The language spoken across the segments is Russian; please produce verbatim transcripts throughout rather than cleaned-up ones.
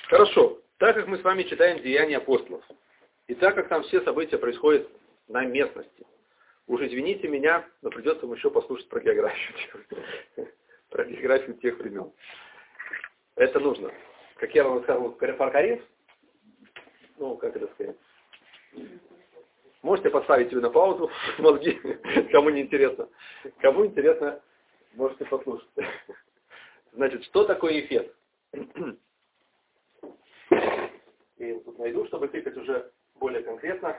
Хорошо. Так как мы с вами читаем Деяния апостолов, и так как там все события происходят на местности, уж извините меня, но придется вам еще послушать про географию. Про географию тех времен. Это нужно. Как я вам сказал, про Коринф, ну, как это сказать, можете поставить ее на паузу, мозги, кому не интересно. Кому интересно, можете послушать. Значит, что такое Ефес? Я тут найду, чтобы кликать уже более конкретно.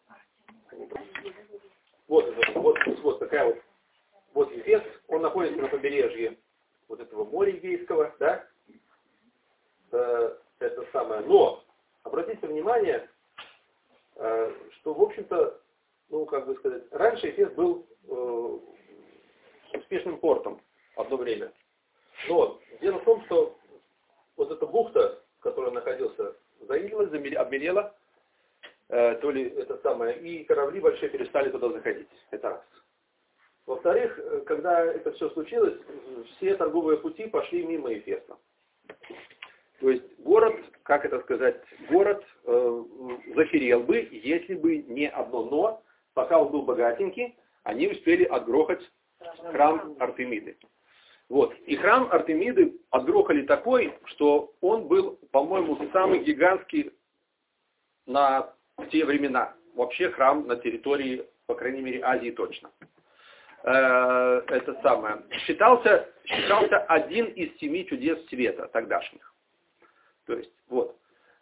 Вот, вот, вот такая вот, вот Ефес, он находится на побережье вот этого моря Эгейского, да? Э, это самое. Но, обратите внимание, э, что, в общем-то, ну, как бы сказать, раньше Ефес был э, успешным портом одно время. Но дело в том, что вот эта бухта, в которой находился, заилилась, обмелела, э, то ли это самое, и корабли большие перестали туда заходить. Это раз. Во-вторых, когда это все случилось, все торговые пути пошли мимо Ефеса. То есть город, как это сказать, город э, захерел бы, если бы не одно но, пока он был богатенький, они успели отгрохать храм Артемиды. Вот. И храм Артемиды отгрохали такой, что он был, по-моему, самый гигантский на те времена. Вообще храм на территории, по крайней мере, Азии точно. Э, это самое. Считался, считался один из семи чудес света тогдашних. То есть, вот.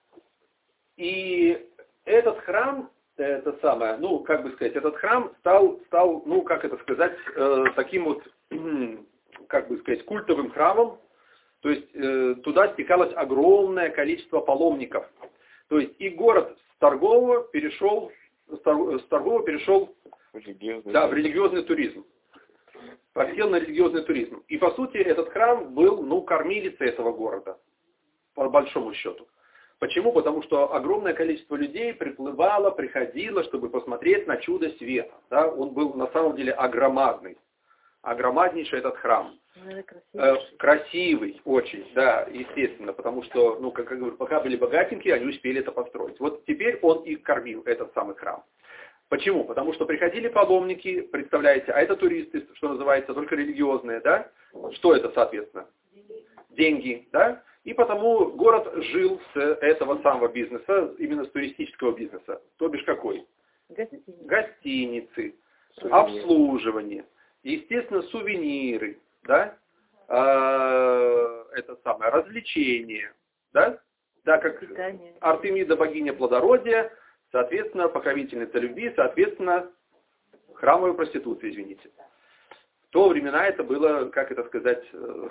И этот храм, это самое, ну, как бы сказать, этот храм стал, стал ну, как это сказать, э, таким вот, как бы сказать, культовым храмом. То есть, э, туда стекалось огромное количество паломников. То есть, и город с торгового перешел, с торгового перешел да, в религиозный туризм. Просел на религиозный туризм. И, по сути, этот храм был, ну, кормилицей этого города. По большому счету. Почему? Потому что огромное количество людей приплывало, приходило, чтобы посмотреть на чудо света. Да? Он был на самом деле огромадный. Огромаднейший этот храм. Красивый. Э, красивый очень, да, естественно. Потому что, ну, как я говорю, пока были богатенькие, они успели это построить. Вот теперь он и кормил этот самый храм. Почему? Потому что приходили паломники, представляете, а это туристы, что называется, только религиозные, да? Что это, соответственно? Деньги, да? И потому город жил с этого самого бизнеса, именно с туристического бизнеса. То бишь какой? Гостиницы, Гостиницы, обслуживание, естественно, сувениры, да? А, это самое, развлечения, да? Так как питание. Артемида богиня плодородия, соответственно, покровительница любви, соответственно, храмовая проституция, извините. В то времена это было, как это сказать...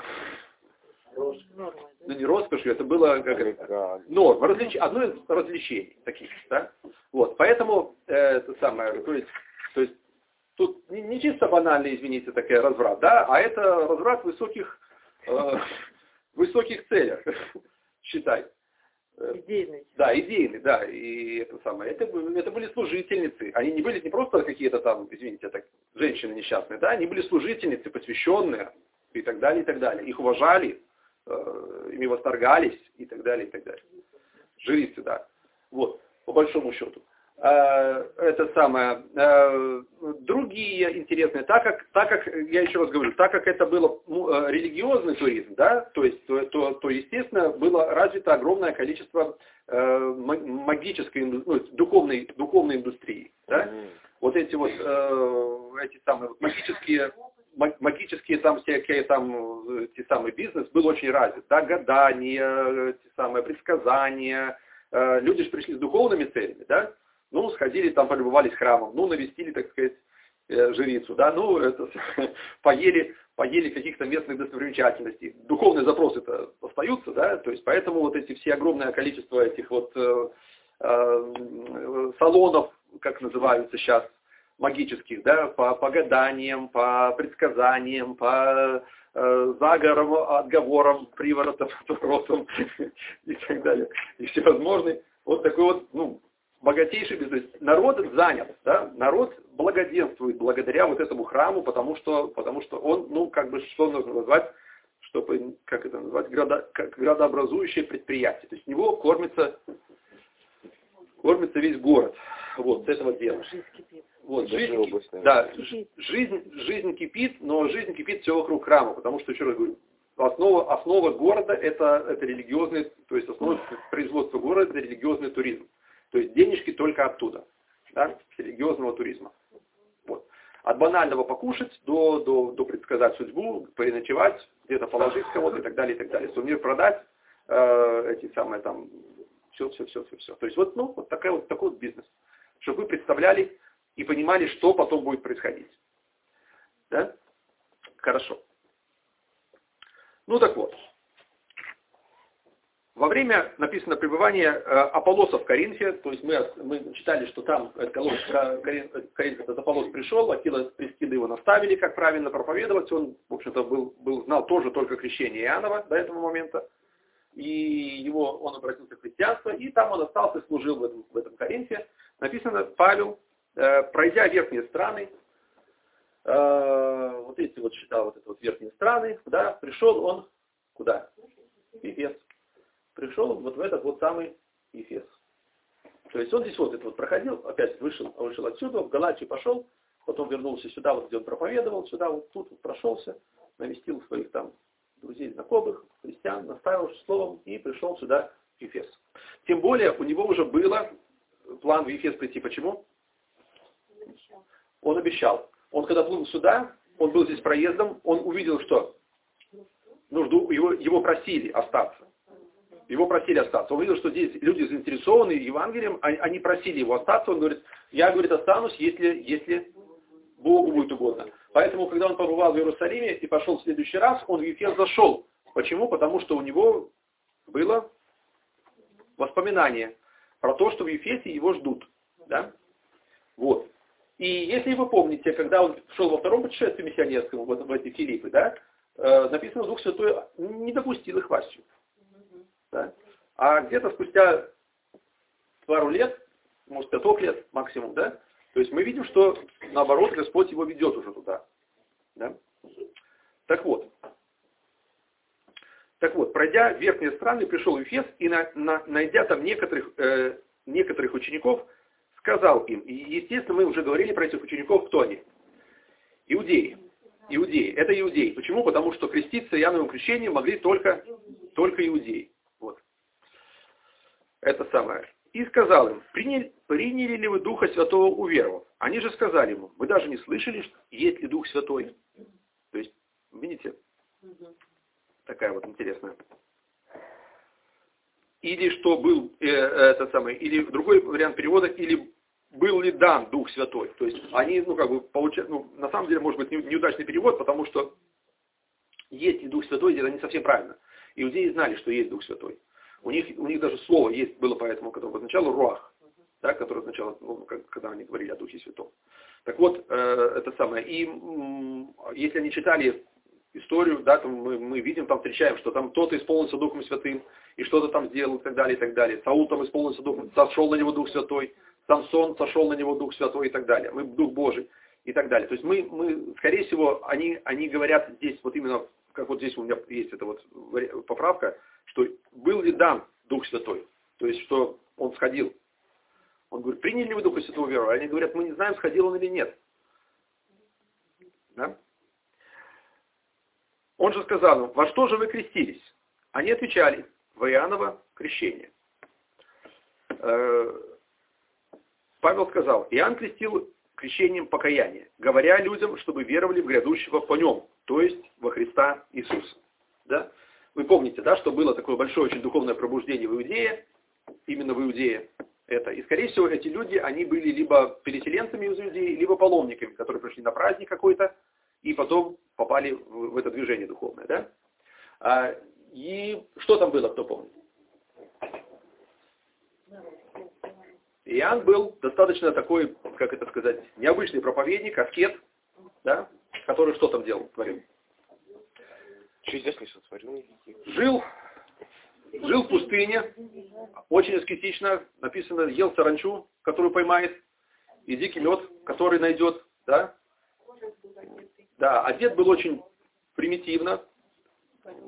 Норма, ну не роскошью, это было как это, норма, развлеч... одно из развлечений таких, да. Вот, поэтому э, это самое, то есть, то есть тут не, не чисто банальный, извините, такой разврат, да, а это разврат в высоких, э, высоких целях, считай. Идейный. Да, идейный, да, и это самое, это, это были служительницы, они не были не просто какие-то там, извините, так, женщины несчастные, да, они были служительницы, посвященные и так далее, и так далее, их уважали, ими восторгались и так далее, и так далее. Жрицы, да. Вот, по большому счету. Это самое. Другие интересные, так как, так как, я еще раз говорю, так как это было ну, религиозный туризм, да, то есть, то, то, то, естественно, было развито огромное количество э, магической, ну, духовной, духовной индустрии, да. Mm-hmm. Вот эти вот, э, эти самые вот магические магические там всякие там, те самые бизнес был очень развит, да, гадания, те самые предсказания, э, люди же пришли с духовными целями, да, ну, сходили там, полюбовались храмом, ну, навестили, так сказать, э, жрицу, да, ну, это, поели, поели каких-то местных достопримечательностей. Духовные запросы-то остаются, да, то есть поэтому вот эти все огромное количество этих вот э, э, салонов, как называются сейчас, магических, да, по, по гаданиям, по предсказаниям, по э, заговорам, отговорам, приворотам, отворотам и так далее. И всевозможные. Вот такой вот, ну, богатейший бизнес. Народ занят, да, народ благоденствует благодаря вот этому храму, потому что, потому что он, ну, как бы, что нужно назвать, чтобы, как это назвать, градо, как градообразующее предприятие. То есть с него кормится, кормится весь город. Вот, с этого дела. Вот, жизнь, область, да, жизнь, жизнь кипит, но жизнь кипит все вокруг храма, потому что, еще раз говорю, основа, основа города это, это религиозный, то есть основа производства города это религиозный туризм. То есть денежки только оттуда, да, с религиозного туризма. Вот. От банального покушать до, до, до предсказать судьбу, переночевать, где-то положить кого-то и так далее, и так далее. Сувенир продать, э, эти самые там, все, все, все, все, все. То есть вот, ну, вот, такая, вот такой вот бизнес. Чтобы вы представляли и понимали, что потом будет происходить. Да? Хорошо. Ну так вот. Во время, написано, пребывания Аполлоса в Коринфе, то есть мы, мы читали, что там Коринф, этот Аполлос пришел, Акила с Прискилой его наставили, как правильно проповедовать. Он, в общем-то, был, был, знал тоже только крещение Иоаннова до этого момента. И его, он обратился в христианство, и там он остался, служил в этом, в этом Коринфе. Написано, Павел, э, пройдя верхние страны, э, вот эти вот считал, вот это вот верхние страны, да, пришел он куда? В Ефес. Пришел вот в этот вот самый Ефес. То есть он здесь вот это вот проходил, опять вышел, вышел отсюда, в Галатию пошел, потом вернулся сюда, вот где он проповедовал, сюда вот тут вот прошелся, навестил своих там друзей, знакомых, христиан, наставил словом и пришел сюда в Ефес. Тем более у него уже было план в Ефес прийти. Почему? Он обещал. Он когда плыл сюда, он был здесь проездом, он увидел, что нужду, его, его просили остаться. Его просили остаться. Он увидел, что здесь люди заинтересованы Евангелием, они просили его остаться. Он говорит, я, говорит, останусь, если, если Богу будет угодно. Поэтому, когда он побывал в Иерусалиме и пошел в следующий раз, он в Ефес зашел. Почему? Потому что у него было воспоминание про то, что в Ефесе его ждут. Да? Вот. И если вы помните, когда он шел во втором путешествии миссионерском, в, в эти Филиппы, да, э, написано, Дух Святой не допустил их властью. Да? А где-то спустя пару лет, может пяток лет максимум, да, то есть мы видим, что наоборот Господь его ведет уже туда. Да? Так вот. Так вот, пройдя верхние страны, пришел в Ефес и, на, на, найдя там некоторых, э, некоторых учеников, сказал им, и естественно мы уже говорили про этих учеников, кто они? Иудеи. Иудеи. Это иудеи. Почему? Потому что креститься Иоанновым крещением могли только, только иудеи. Вот. Это самое. И сказал им, приняли, приняли ли вы Духа Святого уверовав? Они же сказали ему, вы даже не слышали, что есть ли Дух Святой? То есть, видите, такая вот интересная. Или что был, э, это самое, или другой вариант перевода, или был ли дан Дух Святой. То есть они, ну как бы, получают, ну, на самом деле, может быть, неудачный перевод, потому что есть ли Дух Святой, это не совсем правильно. Иудеи знали, что есть Дух Святой. У них, у них даже слово есть было поэтому, которое означало руах, да, которое означало, ну, как, когда они говорили о Духе Святом. Так вот, э, это самое. И м, если они читали историю, да, то мы, мы видим, там встречаем, что там кто-то исполнился Духом Святым, и что-то там сделал, и так далее, и так далее. Саул там исполнился Духом, сошел на него Дух Святой, Самсон сошел на него Дух Святой, и так далее. Мы Дух Божий, и так далее. То есть мы, мы скорее всего, они, они говорят здесь, вот именно, как вот здесь у меня есть эта вот поправка, что был ли дан Дух Святой, то есть что он сходил. Он говорит, приняли ли вы Духа Святого веру? Они говорят, мы не знаем, сходил он или нет. Да? Он же сказал им, во что же вы крестились? Они отвечали, в Иоанново крещение. Павел сказал, Иоанн крестил крещением покаяния, говоря людям, чтобы веровали в грядущего по нем, то есть во Христа Иисуса. Да? Вы помните, да, что было такое большое очень духовное пробуждение в Иудее, именно в Иудее это. И, скорее всего, эти люди, они были либо переселенцами из Иудеи, либо паломниками, которые пришли на праздник какой-то, и потом попали в, в это движение духовное. Да? А, и что там было, кто помнит? Иоанн был достаточно такой, как это сказать, необычный проповедник, аскет, да, который что там делал, творил? Чудес не сотворил никаких. Жил, жил в пустыне, очень аскетично, написано, ел саранчу, которую поймает, и дикий мед, который найдет, да. Да, одет был очень примитивно,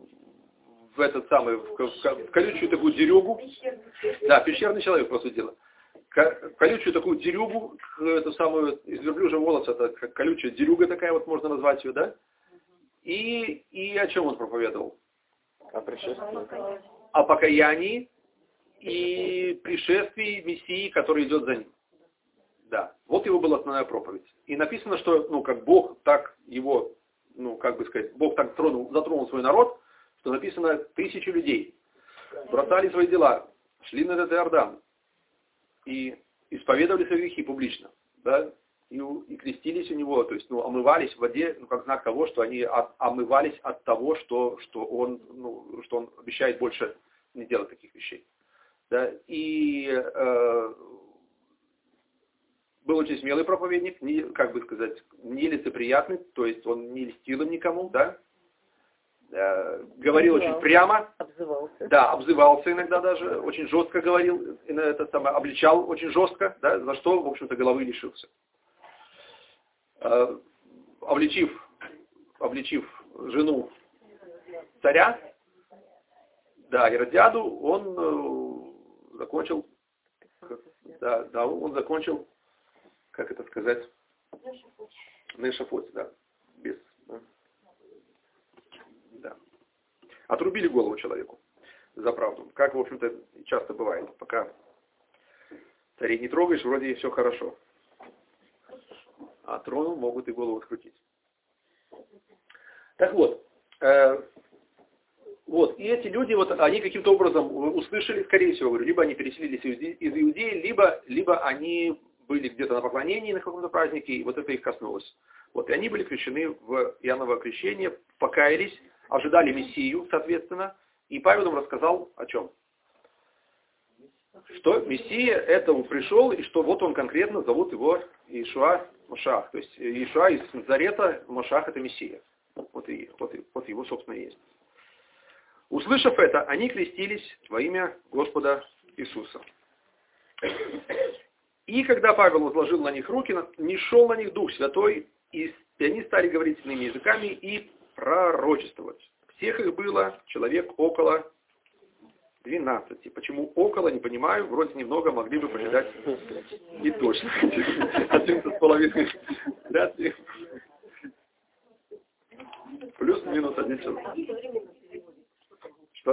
в этот самый, в, в, в колючую такую дерюгу. Да, пещерный человек, по сути дела. В колючую такую дерюгу, эту самую, из верблюжьего волоса, это как колючая дерюга такая, вот можно назвать ее, да? И, и о чем он проповедовал? О пришествии. О покаянии и пришествии Мессии, который идет за ним. Да, вот его была основная проповедь. И написано, что, ну, как Бог так его, ну, как бы сказать, Бог так тронул, затронул свой народ, что написано, тысячи людей бросали свои дела, шли на этот Иордан и исповедовали свои грехи публично, да, и, и крестились у него, то есть, ну, омывались в воде, ну, как знак того, что они от, омывались от того, что, что он, ну, что он обещает больше не делать таких вещей. Да, и э, был очень смелый проповедник, не, как бы сказать, нелицеприятный, то есть он не льстил им никому, да, э, говорил Обзывался. очень прямо, Обзывался. да, обзывался иногда даже, очень жестко говорил, и на это самое, обличал очень жестко, да, за что, в общем-то, головы лишился. Э, обличив, обличив жену царя, да, Иродиаду, он э, закончил, да, да, он закончил, как это сказать, на эшафоте, да, без, да. Отрубили голову человеку за правду, как, в общем-то, часто бывает, пока царей не трогаешь, вроде и все хорошо, а трону могут и голову открутить. Так вот, э, вот, и эти люди, вот, они каким-то образом услышали, скорее всего, говорю, либо они переселились из Иудеи, либо, либо они были где-то на поклонении на каком-то празднике, и вот это их коснулось. Вот, и они были крещены в Иоанново крещение, покаялись, ожидали Мессию, соответственно, и Павел им рассказал о чем? Что Мессия это пришел, и что вот он конкретно зовут его Иешуа Машах. То есть Иешуа из Назарета, Машах это Мессия. Вот, и, вот, и, вот его, собственно, и есть. Услышав это, они крестились во имя Господа Иисуса. И когда Павел возложил на них руки, не шел на них Дух Святой, и они стали говорить иными языками и пророчествовать. Всех их было человек около двенадцати. Почему около, не понимаю, вроде немного могли бы посчитать не точно. Одиннадцать с половиной. Плюс-минус один человек. Что?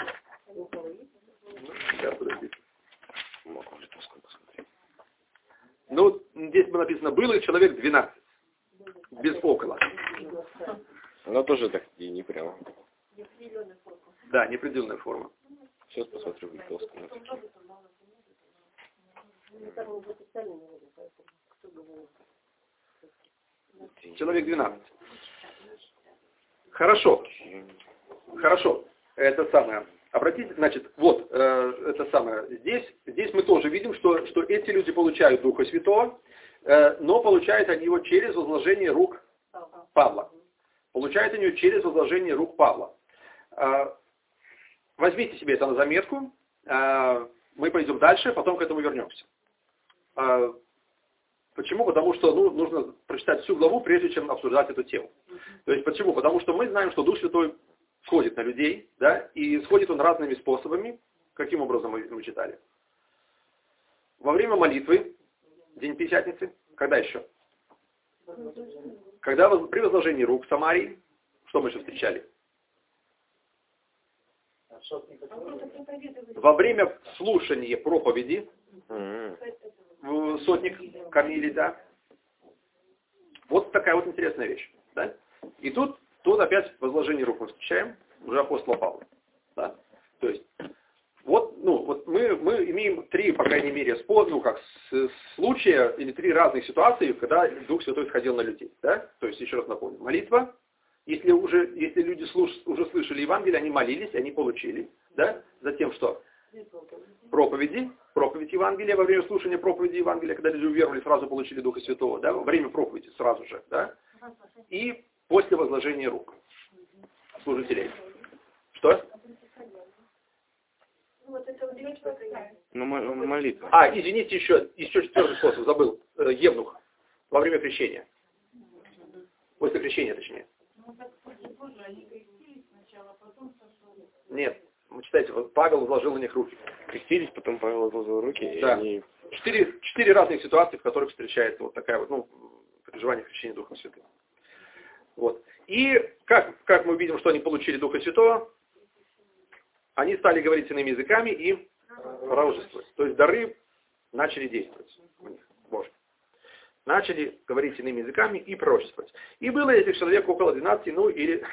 Сейчас, подождите. Ну, здесь было написано, было их человек двенадцать. Без около. Но тоже так и не прямо. Да, неопределенная форма. Сейчас посмотрю в литовском. Человек двенадцать. Хорошо. Хорошо. Это самое. Обратите, значит, вот, э, это самое. Здесь, здесь мы тоже видим, что, что эти люди получают Духа Святого, э, но получают они его через возложение рук Павла. Получают они его через возложение рук Павла. Э, возьмите себе это на заметку. Э, мы пойдем дальше, потом к этому вернемся. Э, почему? Потому что ну, нужно прочитать всю главу, прежде чем обсуждать эту тему. То есть почему? Потому что мы знаем, что Дух Святой сходит на людей, да, и сходит он разными способами. Каким образом мы, мы читали? Во время молитвы, день Пятидесятницы, когда еще? Когда при возложении рук в Самарии, что мы еще встречали? Во время слушания проповеди, сотник Корнилий, да. Вот такая вот интересная вещь, да. И тут Тут опять возложение рук мы встречаем, уже апостола Павла. Да? То есть, вот, ну, вот мы, мы имеем три, по крайней мере, спор, ну, как с, случая, или три разных ситуации, когда Дух Святой сходил на людей. Да? То есть, еще раз напомню, молитва, если, уже, если люди слуш, уже слышали Евангелие, они молились, они получили. Да? Затем что? Проповеди, проповедь Евангелия, во время слушания проповеди Евангелия, когда люди уверовали, сразу получили Духа Святого. Да? Во время проповеди сразу же. Да? И после возложения рук служителей. Что? Ну, молитва. А, извините, еще, еще четвертый способ, забыл. Евнух. Во время крещения. После крещения, точнее. Нет. Вы читайте, вот Павел возложил на них руки. Крестились, потом Павел возложил руки, Да. и они... Четыре, четыре разных ситуации, в которых встречается вот такая вот, ну, переживание крещения Духом Святым. Вот. И как, как мы видим, что они получили Духа Святого, они стали говорить иными языками и пророчествовать. То есть дары начали действовать у них, Боже. Начали говорить иными языками и пророчествовать. И было этих человек около двенадцати, ну или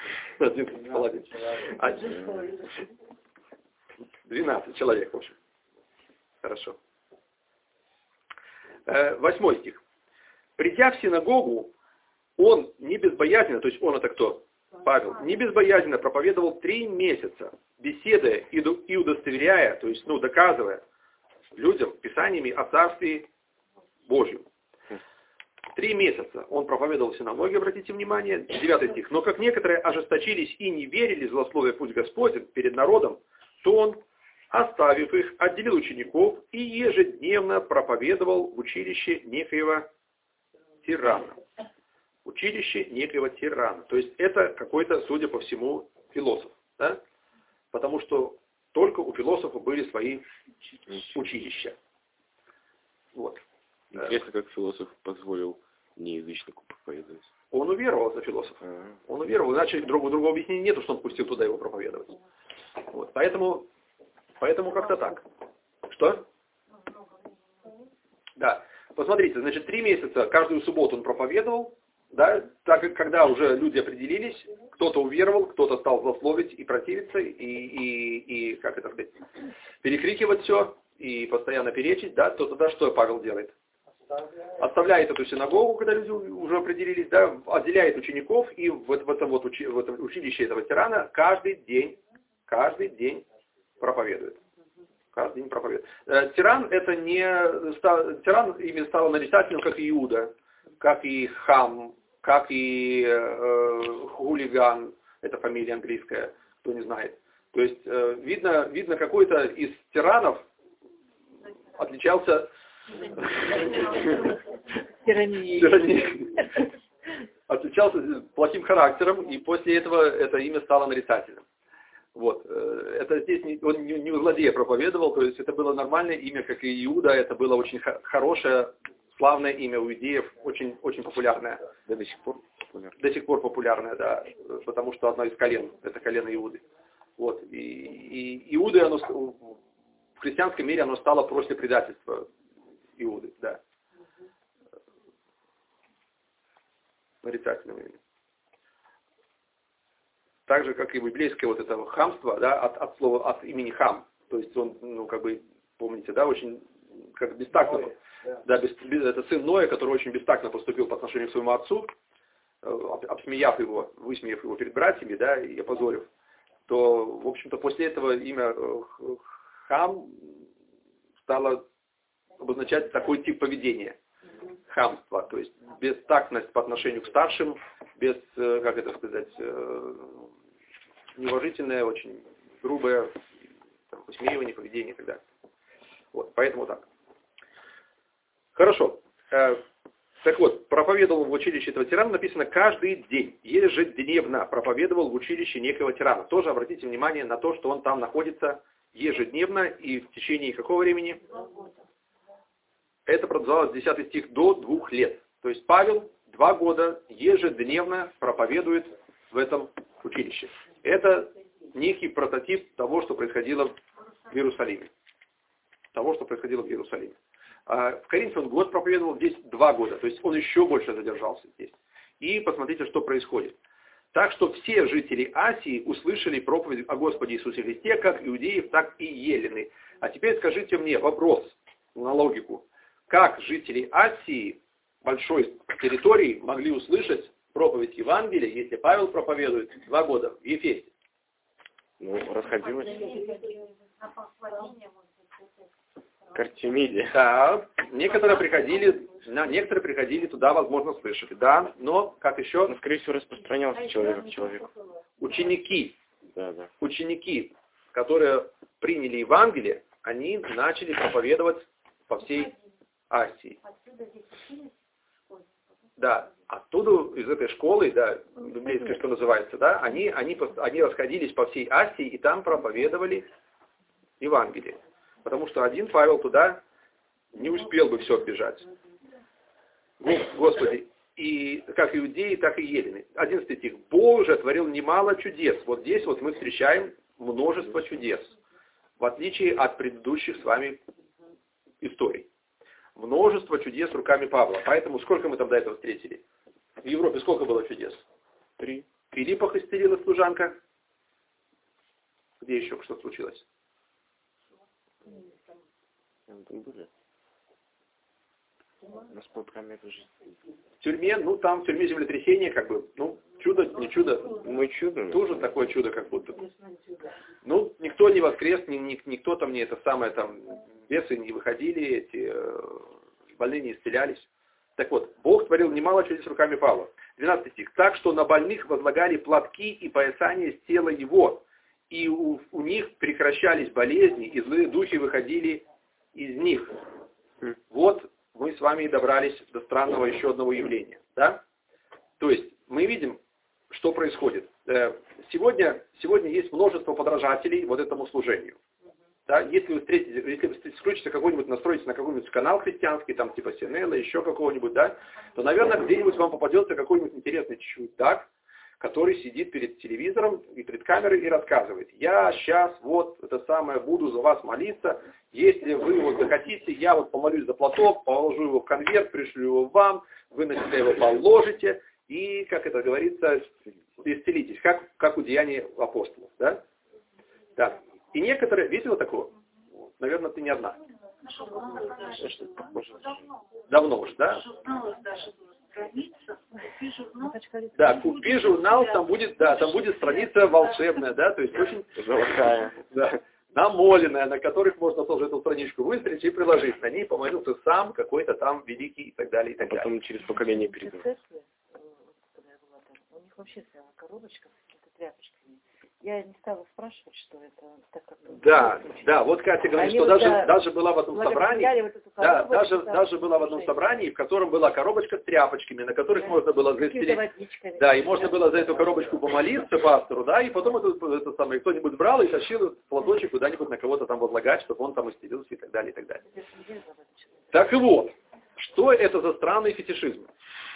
двенадцать человек, в общем. Хорошо. Восьмой стих. Придя в синагогу, он не безбоязненно, то есть он это кто? Павел, не безбоязненно проповедовал три месяца, беседуя и удостоверяя, то есть, ну, доказывая людям писаниями о Царстве Божьем. Три месяца он проповедовал в синагоге, обратите внимание, девятый стих. Но как некоторые ожесточились и не верили в злословие путь Господень перед народом, то он, оставив их, отделил учеников и ежедневно проповедовал в училище некоего тирана. Училище некоего тирана. То есть это какой-то, судя по всему, философ. Да? Потому что только у философов были свои училища. Вот. Интересно, как философ позволил неязычнику проповедовать. Он уверовал за философа. А-а-а. Он уверовал, иначе другого, другого объяснения нету, что он пустил туда его проповедовать. Вот. Поэтому, поэтому как-то так. Что? Да. Посмотрите, значит, три месяца, каждую субботу он проповедовал, да, так как когда уже люди определились, кто-то уверовал, кто-то стал злословить и противиться, и, и, и как это сказать, перекрикивать все, и постоянно перечить, да, то тогда что Павел делает? Оставляет эту синагогу, когда люди уже определились, да, отделяет учеников, и в, в, этом вот учи, в этом училище этого тирана каждый день, каждый день проповедует. Каждый день проповедует. Э, тиран это не... Тиран ими стал нарицательным, как и Иуда, как и Хам, как и э, хулиган, это фамилия английская, кто не знает. То есть э, видно, видно какой-то из тиранов отличался тиранией. Отличался плохим характером, и после этого это имя стало нарицательным. Вот. Это здесь не, он не, не злодея проповедовал, то есть это было нормальное имя, как и Иуда, это было очень хорошее, славное имя у иудеев, очень, очень популярное. Да, до сих пор популярное. До сих пор популярное, да, потому что одно из колен, это колено Иуды. Вот. И, и Иуды, оно, в христианском мире оно стало после предательства Иуды, да. Нарицательным именем. Так же, как и библейское вот это хамство, да, от, от слова, от имени хам. То есть он, ну, как бы, помните, да, очень, как бестактно, Ой, да, да без, без, это сын Ноя, который очень бестактно поступил по отношению к своему отцу, об, обсмеяв его, высмеяв его перед братьями, да, и опозорив, то, в общем-то, после этого имя хам стало обозначать такой тип поведения. Хамство, то есть бестактность по отношению к старшим, без, как это сказать, неуважительное, очень грубое там, высмеивание, поведение и так далее. Вот, поэтому так. Хорошо. Так вот, проповедовал в училище этого тирана, написано каждый день, ежедневно проповедовал в училище некого тирана. Тоже обратите внимание на то, что он там находится ежедневно и в течение какого времени? Это продолжалось, десятый стих, до двух лет. То есть Павел два года ежедневно проповедует в этом училище. Это некий прототип того, что происходило в Иерусалиме. Того, что происходило в Иерусалиме. А в Коринфе он год проповедовал, здесь два года. То есть он еще больше задержался здесь. И посмотрите, что происходит. Так что все жители Асии услышали проповедь о Господе Иисусе Христе, как иудеев, так и елены. А теперь скажите мне вопрос на логику. Как жители Асии, большой территории, могли услышать проповедь Евангелия, если Павел проповедует два года в Ефесе? Ну, расходилось. Картемидия. Да, некоторые приходили, на, некоторые приходили туда, возможно, слышали. Да, но, как еще? Ну, скорее всего, распространялся человек к человеку. Ученики, да, да. ученики, которые приняли Евангелие, они начали проповедовать по всей Асии. да, оттуда, из этой школы, да, библейской, что называется, да, они, они, пос- они расходились по всей Асии и там проповедовали Евангелие. Потому что один Павел туда не успел бы все оббежать. Господи, и как иудеи, так и елены. Одиннадцатый стих. Бог же творил немало чудес. Вот здесь вот мы встречаем множество чудес. В отличие от предыдущих с вами историй. Множество чудес руками Павла. Поэтому сколько мы там до этого встретили? В Европе сколько было чудес? Три. В Филиппах исцелила служанка. Где еще что случилось? Там были. Господь камеры жизни. В тюрьме, ну там в тюрьме землетрясение, как бы, ну, чудо, не чудо. Мы чудо. Тоже такое чудо, как будто. Ну, никто не воскрес, ни, ни, никто там не это самое, там, бесы не выходили, эти э, больные не исцелялись. Так вот, Бог творил немало чудес руками Павла. двенадцатый стих. Так что на больных возлагали платки и поясания с тела его, и у, у них прекращались болезни, и злые духи выходили из них. Вот мы с вами и добрались до странного еще одного явления. Да? То есть мы видим, что происходит. Сегодня, сегодня есть множество подражателей вот этому служению. Да? Если вы встретите, если вы включите какой-нибудь, настроитесь на какой-нибудь канал христианский, там типа Си Эн Эл, еще какого-нибудь, да, то, наверное, где-нибудь вам попадется какой-нибудь интересный чудак, который сидит перед телевизором и перед камерой и рассказывает: я сейчас вот это самое буду за вас молиться, если вы вот захотите, я вот помолюсь за платок, положу его в конверт, пришлю его вам, вы на себя его положите и, как это говорится, исцелитесь, как, как у деяний апостолов. Да? Да. И некоторые, видела такого? Наверное, ты не одна. Давно уже, да? Да, купи журнал, там будет, да, там будет страница волшебная, да, то есть очень золотая, да, намоленная, на которых можно тоже эту страничку выстрелить и приложить. На ней помолился сам какой-то там великий и так далее, и так а потом далее. через поколение передал. У них вообще стояла коробочка с какими-то тряпочками. Я не стала спрашивать, что это, так как... Да, да, вот Катя говорит, Они что вот, даже, да, даже была в одном собрании, вот эту да, коробочку, даже, там, даже была в одном собрании, в котором была коробочка с тряпочками, на которых да, можно было застелить, да, и можно было за эту коробочку помолиться пастору, да, и потом это, это самое, кто-нибудь брал и тащил этот платочек куда-нибудь на кого-то там возлагать, чтобы он там исцелился и так далее, и так далее. Так и вот, что это за странный фетишизм?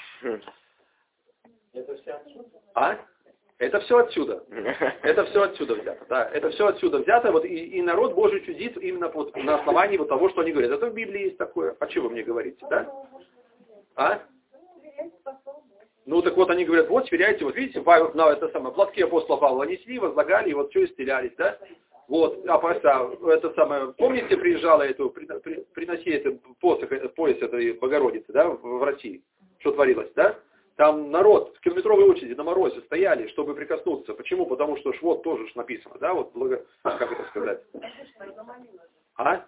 А? Это все отсюда. Это все отсюда взято. Да, это все отсюда взято. Вот, и, и народ Божий чудит именно вот, на основании вот того, что они говорят. Это в Библии есть такое. А что вы мне говорите? Да? А? Ну так вот они говорят, вот сверяйте, вот видите, Павел, на это самое, платки апостола Павла несли, возлагали, и вот что исцелялись, да? Вот, а пояса, это самое, помните, приезжала эту, при, при, приноси это посох, пояс этой Богородицы, да, в, в России, что творилось, да? Там народ в километровой очереди на морозе стояли, чтобы прикоснуться. Почему? Потому что ж вот тоже ж написано, да, вот благо... как это сказать? А?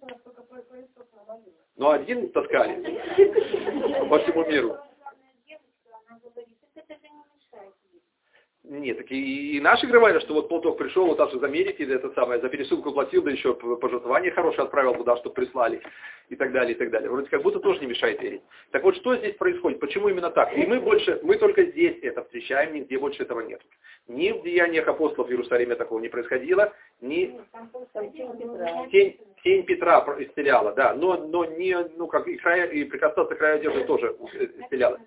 Ну, один таскали по всему миру. Нет, так и, и наши говорят, что вот платок пришел, вот аж из Америки, это самое, за пересылку платил, да еще пожертвование хорошее отправил туда, чтобы прислали, и так далее, и так далее. Вроде как будто тоже не мешает верить. Так вот, что здесь происходит? Почему именно так? И мы больше, мы только здесь это встречаем, нигде больше этого нет. Ни в деяниях апостолов в Иерусалиме такого не происходило, ни тень, тень Петра исцеляла, да, но, но не, ну как и, края, и прикасаться к краю одежды тоже исцеляла.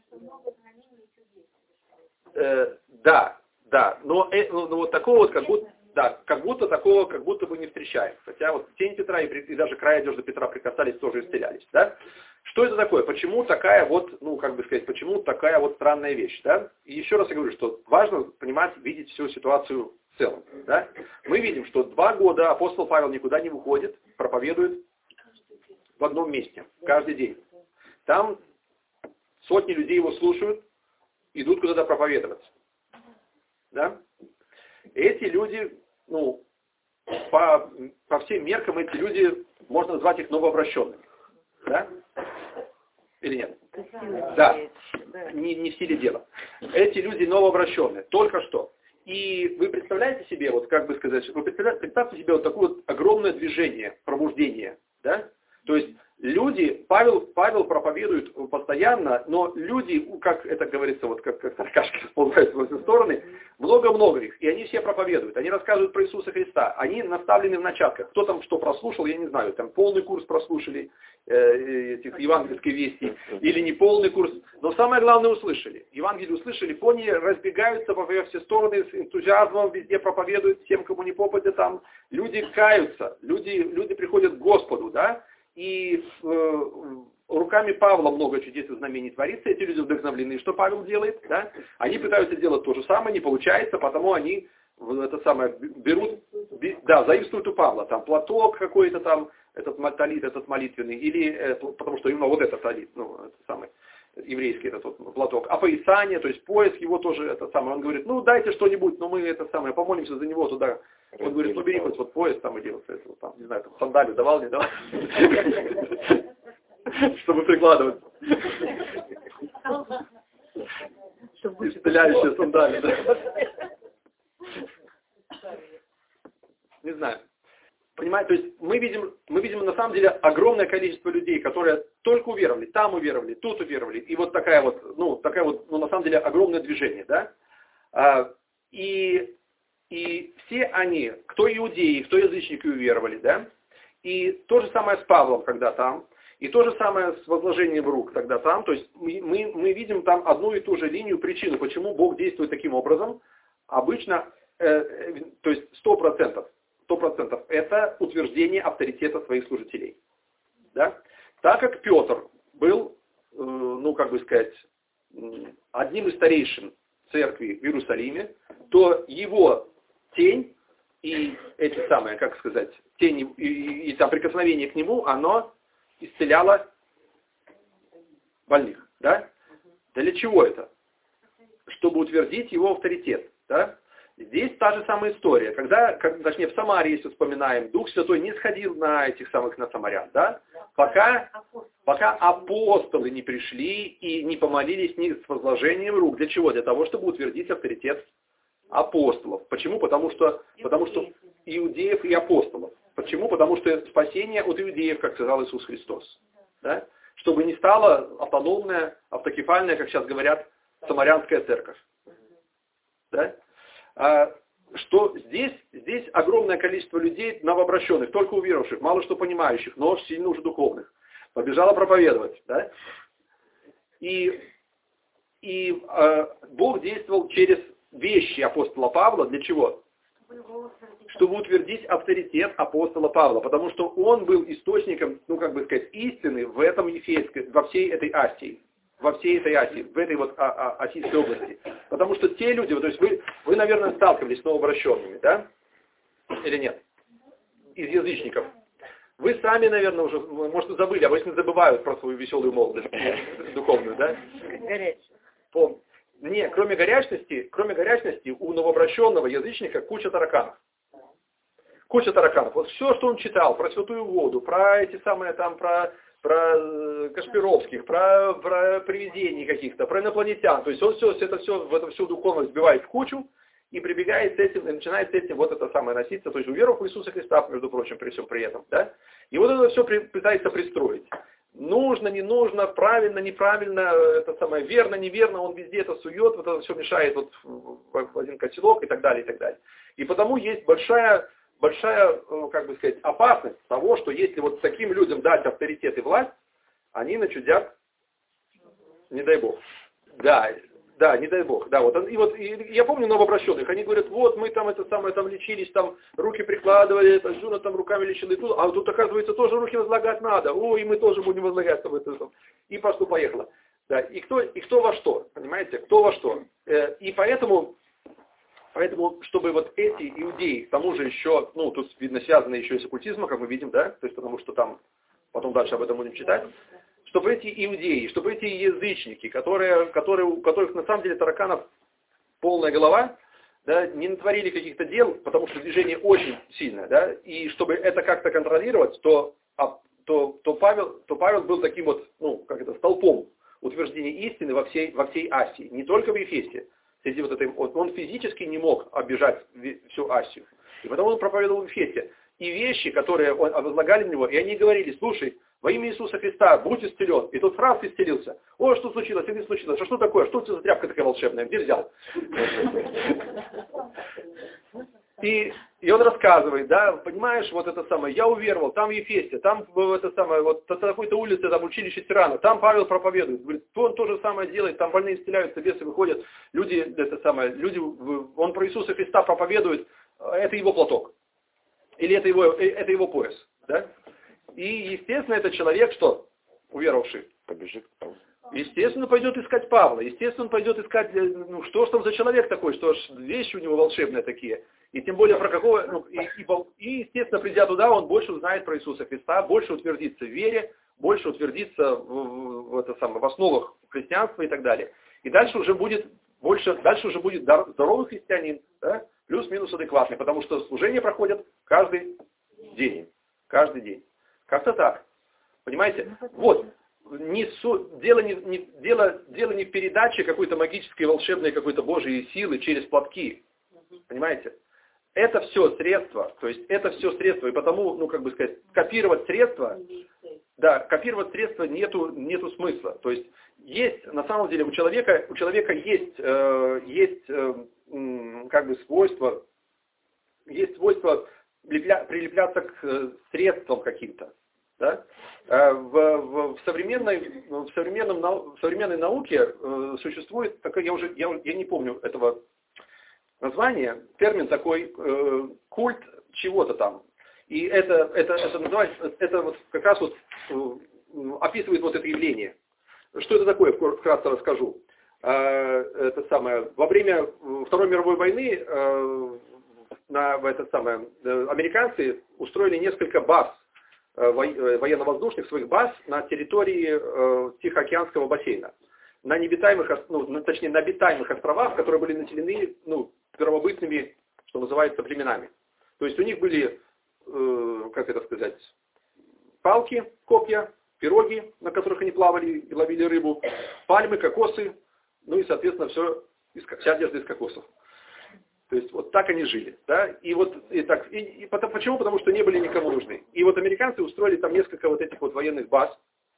Э, да. Да, но, э, но вот такого вот, как будто, да, как будто такого, как будто бы не встречаем. Хотя вот тень Петра и, и даже край одежды Петра прикасались, тоже исцелялись, да? Что это такое? Почему такая вот, ну, как бы сказать, почему такая вот странная вещь, да? И еще раз я говорю, что важно понимать, видеть всю ситуацию в целом, да? Мы видим, что два года апостол Павел никуда не выходит, проповедует в одном месте, каждый день. Там сотни людей его слушают, идут куда-то проповедовать. Да? Эти люди, ну, по, по всем меркам эти люди, можно назвать их новообращенными. Да? Или нет? Да, не, не в силе дела. Эти люди новообращенные, только что. И вы представляете себе, вот как бы сказать, вы представляете, представьте себе вот такое вот огромное движение, пробуждение. Да? То есть люди, Павел, Павел проповедует постоянно, но люди, как это говорится, вот как, как таракашки расползаются во все стороны, много-много их, и они все проповедуют, они рассказывают про Иисуса Христа, они наставлены в начатках. Кто там что прослушал, я не знаю, там полный курс прослушали э, этих евангельской вести, или не полный курс, но самое главное услышали. Евангелие услышали, поняли, разбегаются во все стороны с энтузиазмом, везде проповедуют всем, кому не попадет там. Люди каются, люди, люди приходят к Господу, да, и э, руками Павла много чудес и знамений творится, эти люди вдохновлены, что Павел делает, да, они пытаются делать то же самое, не получается, потому они это самое берут, да, заимствуют у Павла, там платок какой-то там, этот талит, этот молитвенный, или, э, потому что именно вот этот талит, ну, это самый еврейский этот вот платок, а поясание, то есть пояс его тоже это самое, он говорит, ну дайте что-нибудь, но мы это самое, помолимся за него туда. Он говорит, ну бери хоть вот пояс там и делай, там, не знаю, там сандалию давал, не давал, чтобы прикладывать. Исцеляющие сандалии, да. Не знаю. Понимаете, то есть мы видим, мы видим на самом деле огромное количество людей, которые только уверовали, там уверовали, тут уверовали, и вот такая вот, ну, такая вот, ну, на самом деле огромное движение, да. А, и И все они, кто иудеи, кто язычники, уверовали, да? И то же самое с Павлом, когда там, и то же самое с возложением рук, тогда там. То есть мы, мы, мы видим там одну и ту же линию, причину, почему Бог действует таким образом. Обычно, э, э, то есть сто процентов, сто процентов это утверждение авторитета своих служителей. Да? Так как Петр был, э, ну как бы сказать, одним из старейшин церкви в Иерусалиме, то его тень и эти самые, как сказать, тень и, и, и там прикосновение к нему, оно исцеляло больных. Да? Для чего это? Чтобы утвердить его авторитет. Да? Здесь та же самая история. Когда, как, точнее, в Самарии, если вспоминаем, Дух Святой не сходил на этих самых, на самарян. Да? Пока, пока апостолы не пришли и не помолились ни с возложением рук. Для чего? Для того, чтобы утвердить авторитет апостолов. Почему? Потому что, потому что иудеев и апостолов. Почему? Потому что это спасение от иудеев, как сказал Иисус Христос. Да? Чтобы не стала автономная, автокефальная, как сейчас говорят, самарянская церковь. Да? А, что здесь, здесь огромное количество людей новообращенных, только уверовавших, мало что понимающих, но сильно уже духовных. Побежало проповедовать. Да? И, и э, Бог действовал через вещи апостола Павла. Для чего? Чтобы утвердить авторитет апостола Павла. Потому что он был источником, ну как бы сказать, истины в этом Ефейской, во всей этой Асии. Во всей этой Асии, в этой вот а, а, Асийской области. Потому что те люди, то есть вы, вы, наверное, сталкивались с новообращенными, да? Или нет? Из язычников. Вы сами, наверное, уже, может, и забыли, а вы не забывают про свою веселую молодость духовную, да? Помните. Нет, кроме горячности, кроме горячности, у новообращенного язычника куча тараканов. Куча тараканов. Вот все, что он читал про святую воду, про эти самые там, про, про Кашпировских, про, про привидений каких-то, про инопланетян. То есть он все, это все, в это всю духовность сбивает в кучу и прибегает с этим, и начинает с этим вот это самое носиться. То есть уверовав в Иисуса Христа, между прочим, при всем при этом. Да? И вот это все при, пытается пристроить. Нужно, не нужно, правильно, неправильно, это самое, верно, неверно, он везде это сует, вот это все мешает вот в один котелок и так далее, и так далее. И потому есть большая, большая, как бы сказать, опасность того, что если вот таким людям дать авторитет и власть, они начудят, не дай Бог. Да, да, не дай Бог. Да, вот, и вот и я помню новообращенных, они говорят, вот мы там это самое там лечились, там руки прикладывали, это, Жуна там руками лечили, тут, а тут оказывается тоже руки возлагать надо, ой, мы тоже будем возлагать там это, и пошло-поехало. Да, и кто, и кто во что, понимаете, кто во что. И поэтому, поэтому, чтобы вот эти иудеи, к тому же еще, ну, тут видно связано еще и с оккультизмом, как мы видим, да, то есть потому что там, потом дальше об этом будем читать, чтобы эти иудеи, чтобы эти язычники, которые, которые, у которых на самом деле тараканов полная голова, да, не натворили каких-то дел, потому что движение очень сильное, да, и чтобы это как-то контролировать, то, а, то, то, Павел, то Павел был таким вот, ну, как это, столпом утверждения истины во всей, во всей Асии, не только в Ефесе. Среди вот этой, он физически не мог оббежать всю Асию, и потому он проповедовал в Ефесе. и вещи, которые возлагали на него, и они говорили: слушай, во имя Иисуса Христа, будь исцелен. И тот раз исцелился. О, что случилось? Это не случилось. А что такое? Что это за тряпка такая волшебная? Где взял? И, и он рассказывает, да, понимаешь, вот это самое, я уверовал, там в Ефесе, там в это самое, вот на такой-то улице, там училище тирана, там Павел проповедует, говорит, он то же самое делает, там больные исцеляются, бесы выходят, люди, это самое, люди, он про Иисуса Христа проповедует, это его платок, или это его, это его пояс, да? И, естественно, этот человек, что, уверовавший, Побежит. естественно, пойдет искать Павла, естественно, он пойдет искать, ну, что ж там за человек такой, что ж вещи у него волшебные такие. И тем более про какого, ну, и, и, и, естественно, придя туда, он больше узнает про Иисуса Христа, больше утвердится в вере, больше утвердится в, в, в, это самое, в основах христианства и так далее. И дальше уже будет больше, дальше уже будет здоровый христианин, да, плюс-минус адекватный, потому что служения проходят каждый день, каждый день. Как-то так, понимаете? Вот. Не су, дело, не, не, дело, дело не в передаче какой-то магической, волшебной, какой-то божьей силы через платки. Понимаете? Это все средства. То есть это все средства. И потому, ну как бы сказать, копировать средства, да, копировать средства нету, нету смысла. То есть есть, на самом деле, у человека, у человека есть, э, есть э, как бы свойство, есть свойство прилепля, прилепляться к э, средствам каким-то. Да? В, в, в, современной, в, современном, в современной науке э, существует, такой, я, уже, я, я не помню этого названия, термин такой, э, культ чего-то там. И это, это, это называется, это вот как раз вот э, описывает вот это явление. Что это такое, вкратце расскажу. Э, это самое, во время Второй мировой войны э, на, это самое, э, американцы устроили несколько баз, военно-воздушных своих баз на территории э, Тихоокеанского бассейна. На необитаемых, ну, точнее, на обитаемых островах, которые были населены, ну, первобытными, что называется, племенами. То есть у них были, э, как это сказать, палки, копья, пироги, на которых они плавали и ловили рыбу, пальмы, кокосы, ну и, соответственно, все, вся одежда из кокосов. То есть вот так они жили, да, и вот и так, и, и потому, почему? Потому что не были никому нужны. И вот американцы устроили там несколько вот этих вот военных баз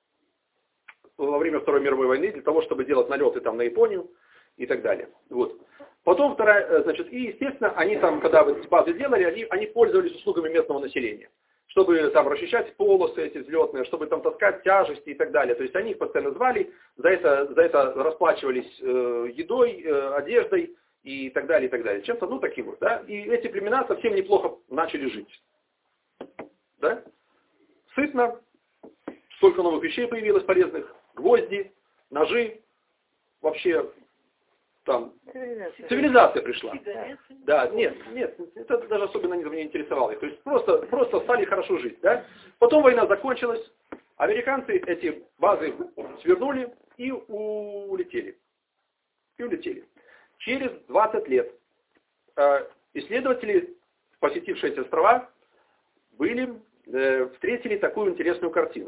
во время Второй мировой войны для того, чтобы делать налеты там на Японию и так далее. Вот. Потом вторая, значит, и естественно, они там, когда вот эти базы делали, они, они пользовались услугами местного населения, чтобы там расчищать полосы эти взлетные, чтобы там таскать тяжести и так далее. То есть они их постоянно звали, за это, за это расплачивались э, едой, э, одеждой, и так далее, и так далее. Чем-то, ну, таким вот, да. И эти племена совсем неплохо начали жить. Да? Сытно, столько новых вещей появилось полезных, гвозди, ножи, вообще, там, цивилизация, цивилизация пришла. Да, нет, нет, это даже особенно не интересовало. То есть просто, просто стали хорошо жить, да. Потом война закончилась, американцы эти базы свернули и улетели. И улетели. Через двадцать лет э, исследователи, посетившие эти острова, были, э, встретили такую интересную картину.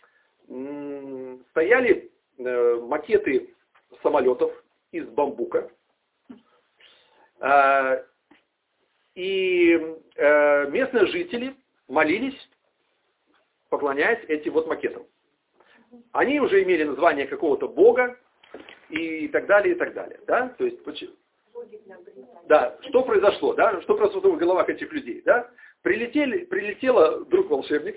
М-м, стояли э, макеты самолетов из бамбука, э, и э, местные жители молились, поклоняясь этим вот макетам. Они уже имели название какого-то бога, и так далее, и так далее. Да? То есть, да, что произошло, да? Что произошло в головах этих людей, да? Прилетели, прилетела вдруг волшебник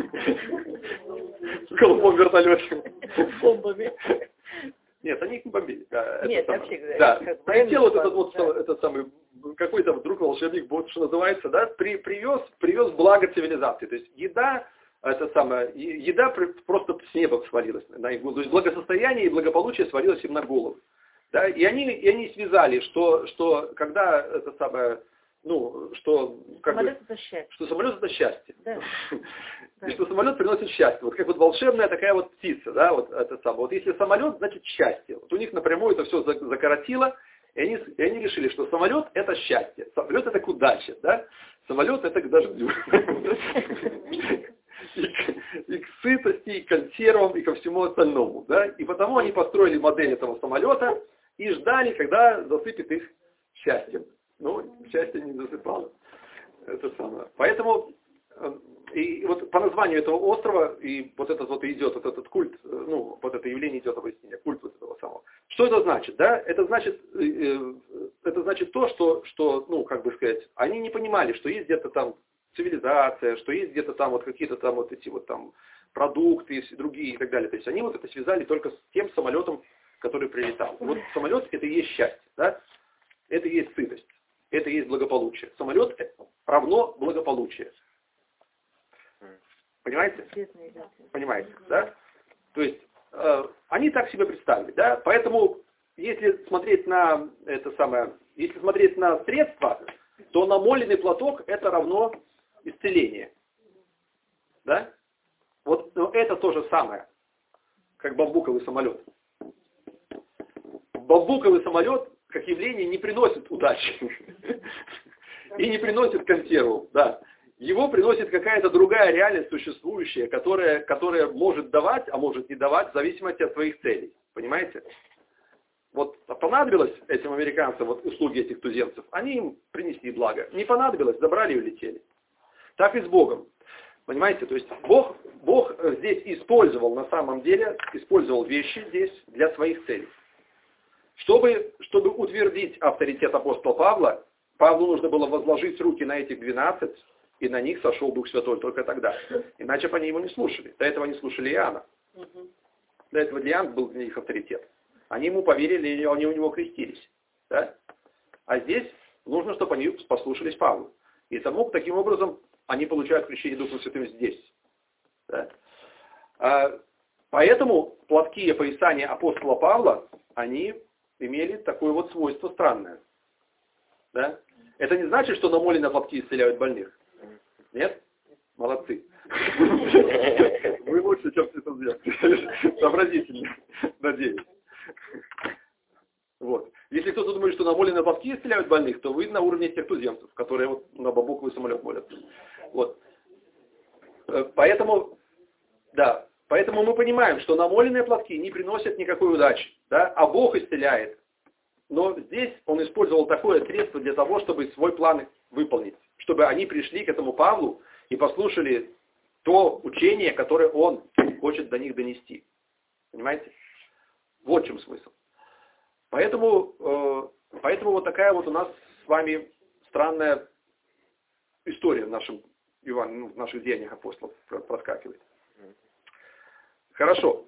в голубом вертолете. Бомбами. Нет, они их не бомбили. Да, Нет, самое, вообще говоря. Да, прилетел вот этот вот, да. этот самый, какой-то вдруг волшебник, вот, что называется, да, при, привез, привез благо цивилизации. То есть еда, это самое, еда просто с неба свалилась на их голову. То есть благосостояние и благополучие свалилось им на голову. Да? И, они, и они связали, что, что когда это самое, ну, что, как самолет бы, это счастье. Что самолет это счастье. Да. И что самолет приносит счастье. Вот как вот волшебная такая вот птица, да, вот это самое. Вот если самолет, значит счастье. Вот у них напрямую это все закоротило, и они, и они решили, что самолет это счастье, самолет это к удаче, да, самолет это к дождю. И к, и к сытости, и к консервам, и ко всему остальному. Да? И потому они построили модель этого самолета и ждали, когда засыпет их счастьем. Но счастье не засыпало. Это самое. Поэтому И вот по названию этого острова, и вот этот вот идет, вот этот культ, ну, вот это явление идет об истине, культ вот этого самого. Что это значит, да? Это значит, это значит то, что, что, ну, как бы сказать, они не понимали, что есть где-то там цивилизация, что есть где-то там вот какие-то там вот эти вот там продукты и другие и так далее. То есть они вот это связали только с тем самолетом, который прилетал. Вот самолет это и есть счастье, да? Это и есть сытость, это и есть благополучие. Самолет равно благополучие. Понимаете? Понимаете, да? То есть э, они так себе представили, да? Поэтому, если смотреть на это самое, если смотреть на средства, то намоленный платок это равно исцеление, да? Вот но это то же самое, как бамбуковый самолет. Бамбуковый самолет, как явление, не приносит удачи и не приносит консерву, да. Его приносит какая-то другая реальность существующая, которая, которая может давать, а может не давать, в зависимости от своих целей. Понимаете? Вот понадобилось этим американцам вот, услуги этих туземцев, они им принесли благо. Не понадобилось, забрали и улетели. Так и с Богом. Понимаете? То есть Бог, Бог здесь использовал, на самом деле, использовал вещи здесь для своих целей. Чтобы, чтобы утвердить авторитет апостола Павла, Павлу нужно было возложить руки на этих двенадцать, и на них сошел Дух Святой только тогда. Иначе бы они его не слушали. До этого они слушали Иоанна. До этого Иоанн был для них авторитет. Они ему поверили, и они у него крестились. Да? А здесь нужно, чтобы они послушались Павла. И тому, таким образом они получают крещение Духом Святым здесь. Да? А, поэтому платки и поясания апостола Павла, они имели такое вот свойство странное. Да? Это не значит, что намоленные платки исцеляют больных. Нет? Молодцы. Вы лучше, чем все это сделали. Сообразительно, надеюсь. Вот. Если кто-то думает, что намоленные платки исцеляют больных, то вы на уровне тех туземцев, которые вот на бамбуковый самолет молятся. Вот. Поэтому, да, поэтому мы понимаем, что намоленные платки не приносят никакой удачи, да, а Бог исцеляет. Но здесь он использовал такое средство для того, чтобы свой план выполнить. Чтобы они пришли к этому Павлу и послушали то учение, которое он хочет до них донести. Понимаете? Вот в чем смысл. Поэтому, э, поэтому вот такая вот у нас с вами странная история в, нашем, ну, в наших деяниях апостолов проскакивает. Хорошо.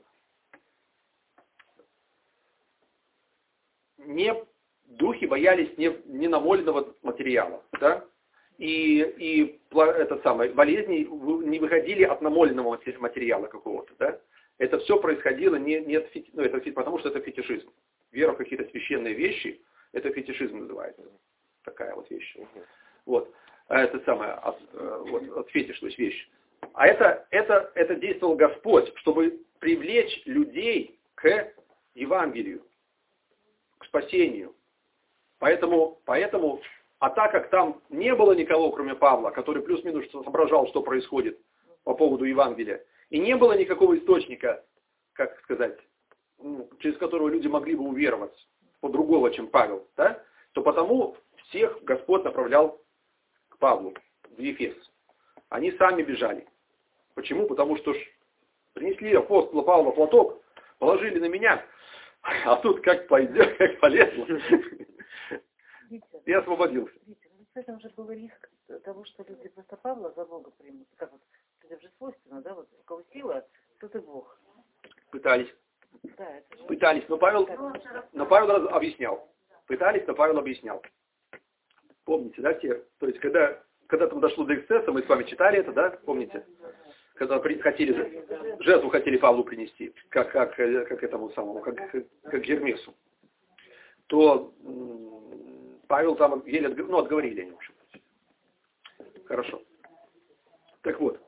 Не, духи боялись не, не намоленного материала, да? И, и это самое, болезни не выходили от намоленного материала какого-то, да? Это все происходило не, не от фети, ну, это, потому что это фетишизм. Вера в какие-то священные вещи, это фетишизм называется. Такая вот вещь. Вот. А это самое, от, вот, от фетиш, то есть вещь. А это, это, это действовал Господь, чтобы привлечь людей к Евангелию, к спасению. Поэтому, поэтому, а так как там не было никого, кроме Павла, который плюс-минус соображал, что происходит по поводу Евангелия, и не было никакого источника, как сказать, ну, через которого люди могли бы уверовать по другого, чем Павел, да, то потому всех Господь направлял к Павлу, в Ефес. Они сами бежали. Почему? Потому что ж принесли апостола Павла платок, положили на меня, а тут как пойдет, как полезло. И освободился. Витя, ну, в этом же был риск того, что люди просто Павла за Бога примут. Как вот, это же свойственно, да, вот у кого сила, тот и Бог. Пытались. Да, это же... Пытались, но Павел, но Павел объяснял. Пытались, но Павел объяснял. Помните, да, те? То есть, когда, когда там дошло до эксцесса, мы с вами читали это, да, помните? Когда при, хотели, жертву хотели Павлу принести, как, как, как этому самому, как, как Гермесу, то Павел там еле ну, отговорили они, в общем. Хорошо. Так вот.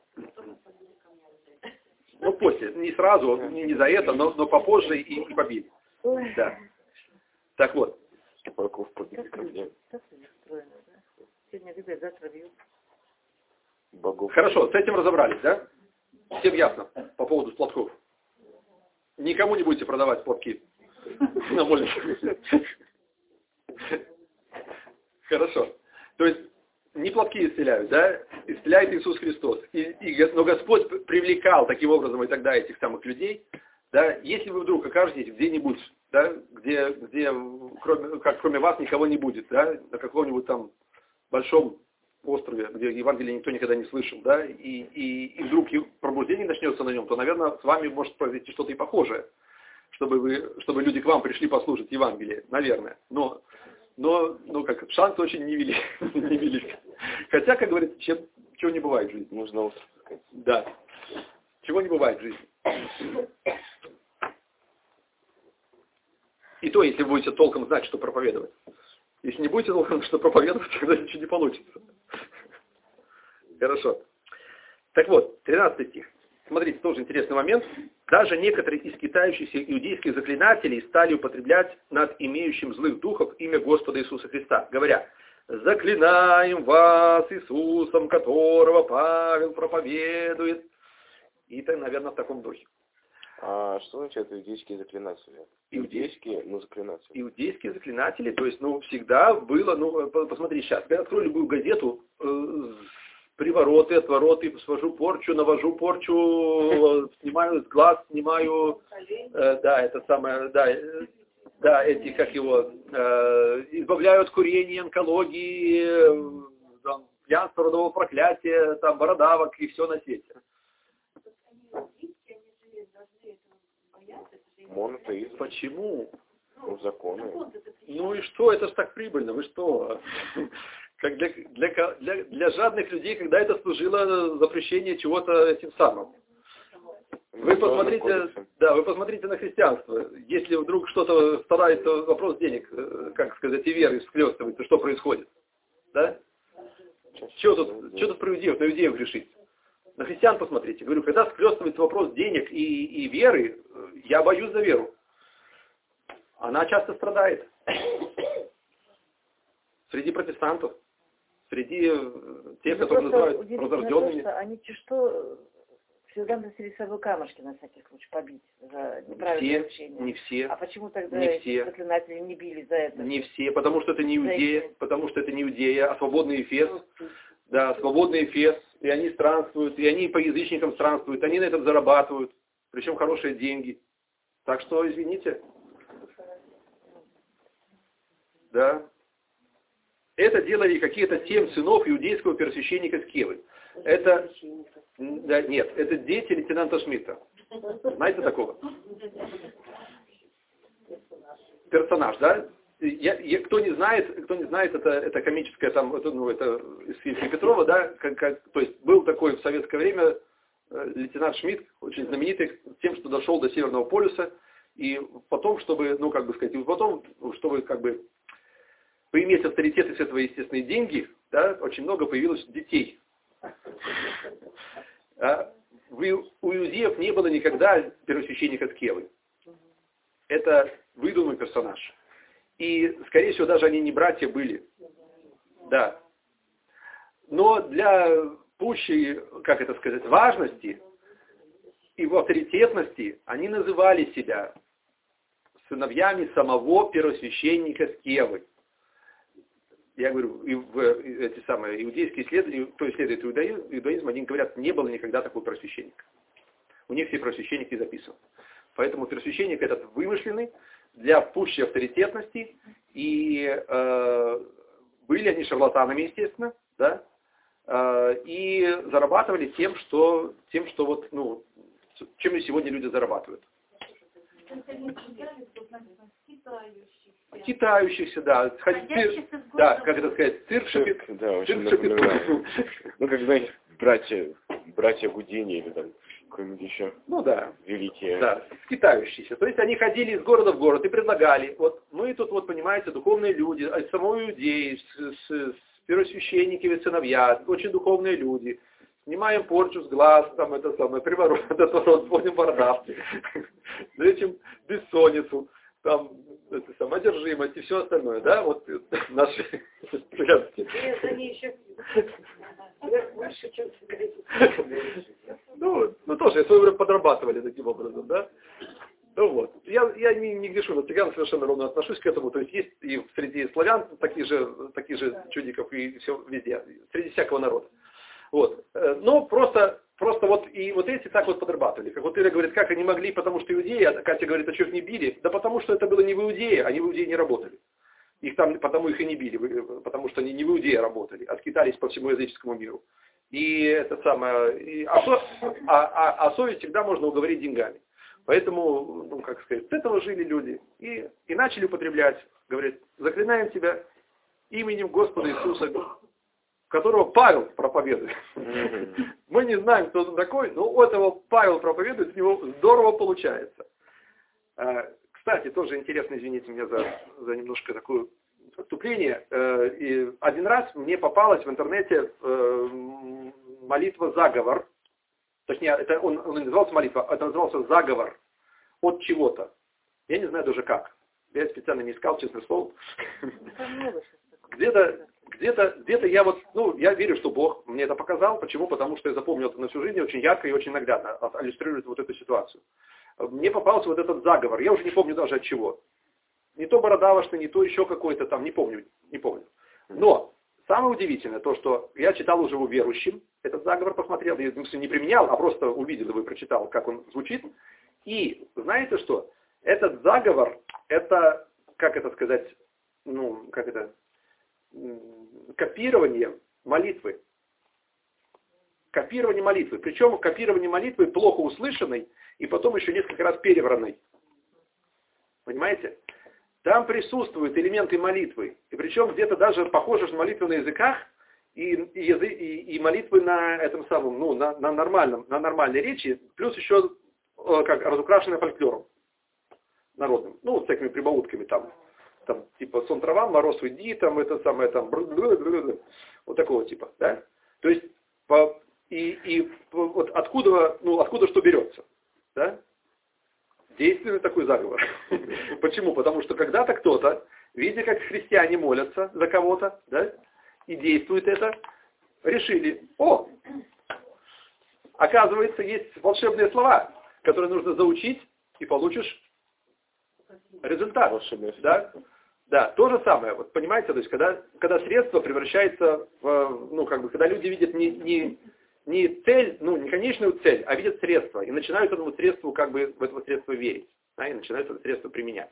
Ну, после, не сразу, не, не за это, но, но попозже и, и побили. Да. Так вот. Богов побили когда? Сегодня любят, завтра бьют. Богов. Хорошо, с этим разобрались, да? Всем ясно по поводу платков. Никому не будете продавать платки. На моле. Хорошо. То есть, не платки исцеляют, да, исцеляет Иисус Христос. И, и, но Господь привлекал таким образом и тогда этих самых людей, да, если вы вдруг окажетесь где-нибудь, да, где, где кроме, как, кроме вас никого не будет, да, на каком-нибудь там большом острове, где Евангелие никто никогда не слышал, да, и, и, и вдруг пробуждение начнется на нем, то, наверное, с вами может произойти что-то и похожее, чтобы, вы, чтобы люди к вам пришли послушать Евангелие, наверное. Но, но, но как, шансы очень невелики. невелики. Хотя, как говорится, чем, чего не бывает в жизни. Нужно остров. Да. Чего не бывает в жизни. И то, если вы будете толком знать, что проповедовать. Если не будете толком что проповедовать, тогда ничего не получится. Хорошо. Так вот, тринадцатый стих. Смотрите, тоже интересный момент. Даже некоторые из китающихся иудейских заклинателей стали употреблять над имеющим злых духов имя Господа Иисуса Христа, говоря: «Заклинаем вас Иисусом, которого Павел проповедует». И это, наверное, в таком духе. А что значит иудейские заклинатели? Иудейские, ну, заклинатели. Иудейские заклинатели, то есть, ну, всегда было, ну, посмотри сейчас, я открою любую газету, э, привороты, отвороты, свожу порчу, навожу порчу, снимаю с глаз, снимаю, э, да, это самое, да, э, да, эти, как его, э, избавляю от курения, онкологии, э, там, пьянства, родового проклятия, там, бородавок и все на свете. Монотеизм. Почему? Ну, законы. Ну и что, это ж так прибыльно, вы что? Как для, для, для, для жадных людей, когда это служило запрещение чего-то этим самым. Вы посмотрите, да, вы посмотрите на христианство. Если вдруг что-то старается, вопрос денег, как сказать, и веры схлестывается, что происходит? Да? Что тут, что тут про иудеев, на иудеев грешить? На христиан посмотрите. Говорю, когда схлестывается вопрос денег и, и веры, я боюсь за веру. Она часто страдает. Среди протестантов, среди тех, ну, которые называют то, возрожденными. То, они что всегда носили с собой камушки на всякий случай побить за неправильное общение. Не все. А почему тогда не все. заклинатели не били за это? Не все, потому что это не иудея, потому что это не иудея, а свободный Эфес. Да, свободный Эфес. И они странствуют, и они по язычникам странствуют, они на этом зарабатывают, причем хорошие деньги. Так что, извините. Да. Это делали какие-то семь сынов иудейского первосвященника Скевы. Это, да, нет, это дети лейтенанта Шмидта. Знаете такого? Персонаж, да? Я, я, кто не знает, кто не знает, это, это комическое, там, это, ну, это из фильма Петрова, да, как, как, то есть был такой в советское время э, лейтенант Шмидт, очень знаменитый тем, что дошел до Северного полюса, и потом, чтобы, ну, как бы сказать, и потом, чтобы, как бы, поиметь авторитет и все свои естественные деньги, да, очень много появилось детей. А у иудеев не было никогда первосвященника Скевы. Это выдуманный персонаж. И, скорее всего, даже они не братья были. Да. Но для пущей, как это сказать, важности и авторитетности они называли себя сыновьями самого первосвященника Скевы. Я говорю, и в эти самые иудейские исследования, кто исследует иудаизм, иудаизм, они говорят, не было никогда такого первосвященника. У них все первосвященники записаны. Поэтому первосвященник этот вымышленный, для пущей авторитетности, и э, были они шарлатанами, естественно, да, э, и зарабатывали тем, что, тем, что вот, ну, чем и сегодня люди зарабатывают. Китающихся, да. Цир, да, как это сказать, цирк шипит. Да, очень напоминаю. Ну, как, знаете, братья, братья Гудини или там какой-нибудь еще. Ну да. Великие. Да, скитающиеся. То есть они ходили из города в город и предлагали, вот мы тут, вот понимаете, духовные люди, от самой иудеи, с, с, с первосвященниками, сыновья, очень духовные люди. Снимаем порчу с глаз, там это самое, приворот, отворот, звоним бородавки, лечим бессонницу, там, это самое, одержимость и все остальное, да, вот наши святки. Они еще больше, чем ну, ну, тоже в свое время подрабатывали таким образом, да. Вот. Я, я не, не грешу на цыган, совершенно ровно отношусь к этому. То есть есть и среди славян такие же, такие же чудиков, и все везде, среди всякого народа. Вот. Но просто, просто вот и вот эти так вот подрабатывали. Как вот Ира говорит, как они могли, потому что иудеи, а Катя говорит, а что их не били? Да потому что это было не в Иудее, они в Иудее не работали. Их там, потому их и не били, потому что они не в Иудее работали, а скитались по всему языческому миру. И это самое, и, а, со, а, а, а совесть всегда можно уговорить деньгами. Поэтому, ну, как сказать, с этого жили люди. И, и начали употреблять. Говорят, заклинаем тебя именем Господа Иисуса, которого Павел проповедует. Мы не знаем, кто он такой, но у этого Павел проповедует, у него здорово получается. Кстати, тоже интересно, извините меня за, за немножко такое отступление. И один раз мне попалась в интернете молитва «Заговор». Точнее, это он, он не назывался молитва, это назывался «Заговор» от чего-то. Я не знаю даже как. Я специально не искал, честное слово. Где-то, где-то, где-то я вот, ну, я верю, что Бог мне это показал. Почему? Потому что я запомнил это на всю жизнь, очень ярко и очень наглядно иллюстрирует вот эту ситуацию. Мне попался вот этот заговор. Я уже не помню даже от чего. Не то бородавошный, не то еще какой-то там, не помню, не помню. Но самое удивительное то, что я читал уже у верующим, этот заговор посмотрел, я не применял, а просто увидел и прочитал, как он звучит. И знаете что? Этот заговор, это, как это сказать, ну, как это, копирование молитвы. Копирование молитвы. Причем копирование молитвы плохо услышанной и потом еще несколько раз перевранной. Понимаете? Там присутствуют элементы молитвы. И причем где-то даже похоже на молитвы на языках и, и, язы, и, и молитвы на этом самом, ну, на, на, нормальном, на нормальной речи, плюс еще как разукрашенная фольклором народным. Ну, вот с такими прибаутками там. Там, типа, сон трава, мороз уйди, там, это самое, там, вот такого типа, да? То есть, по, и, и вот откуда, ну, откуда что берется, да? Действенный такой заговор. Почему? Потому что когда-то кто-то, видя, как христиане молятся за кого-то, да, и действует это, решили, о, оказывается, есть волшебные слова, которые нужно заучить, и получишь результат. Да? Да, то же самое, вот понимаете, то есть когда, когда средство превращается в, ну, как бы, когда люди видят не, не, не цель, ну, не конечную цель, а видят средство, и начинают этому средству, как бы, в это средство верить, да, и начинают это средство применять.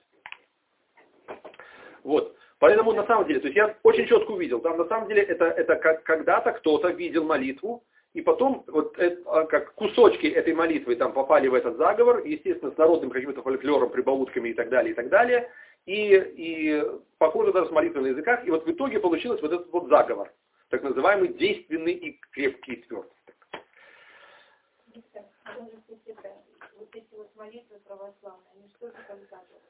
Вот, поэтому на самом деле, то есть я очень четко увидел, там на самом деле это, это как, когда-то кто-то видел молитву, и потом вот это, как кусочки этой молитвы там попали в этот заговор, естественно, с народным каким-то фольклором, прибаутками и так далее, и так далее, и, и похоже даже с молитвой на языках, и вот в итоге получился вот этот вот заговор, так называемый действенный и крепкий и твердый. Вот эти вот молитвы православные, они что же там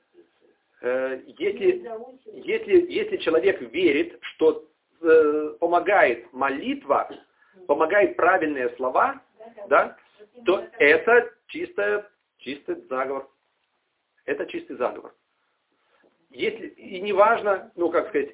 Если, если, если человек верит, что э, помогает молитва, помогает правильные слова, да, то это чисто, чистый заговор. Это чистый заговор. Если, и не важно, ну как сказать,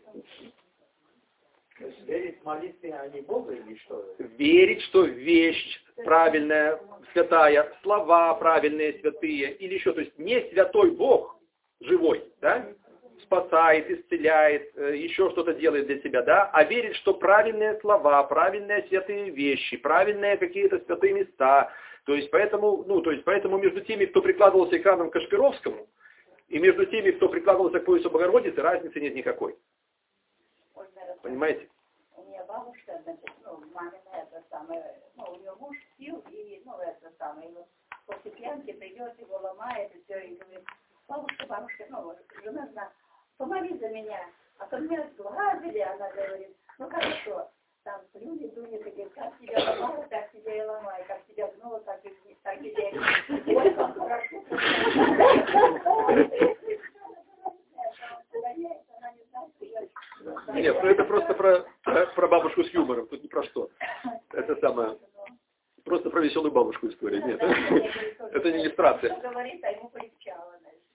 верить в молитве, а не Богу или что? Верить, что вещь правильная, святая, слова правильные, святые, или еще, то есть не святой Бог живой, да, спасает, исцеляет, еще что-то делает для себя, да, а верить, что правильные слова, правильные святые вещи, правильные какие-то святые места, то есть поэтому, ну, то есть поэтому между теми, кто прикладывался экраном к Кашпировскому, и между теми, кто прикладывался к поясу Богородицы, разницы нет никакой. Понимаете? У меня бабушка, значит, ну, мамина это самое, ну, у нее муж пил, и, ну, это самое, и вот после пьянки придет, его ломает, и все, и говорит, бабушка, бабушка, ну, жена знает, помоли за меня, а то меня сглазили, она говорит, ну, хорошо, там люди дули, такие, как тебя ломаю, так тебя и ломаю, как тебя гнуло, так и так и я. Ой, как хорошо. Нет, ну это просто про, про, про бабушку с юмором, тут не про что. Это самое, просто про веселую бабушку история. Нет, это не иллюстрация.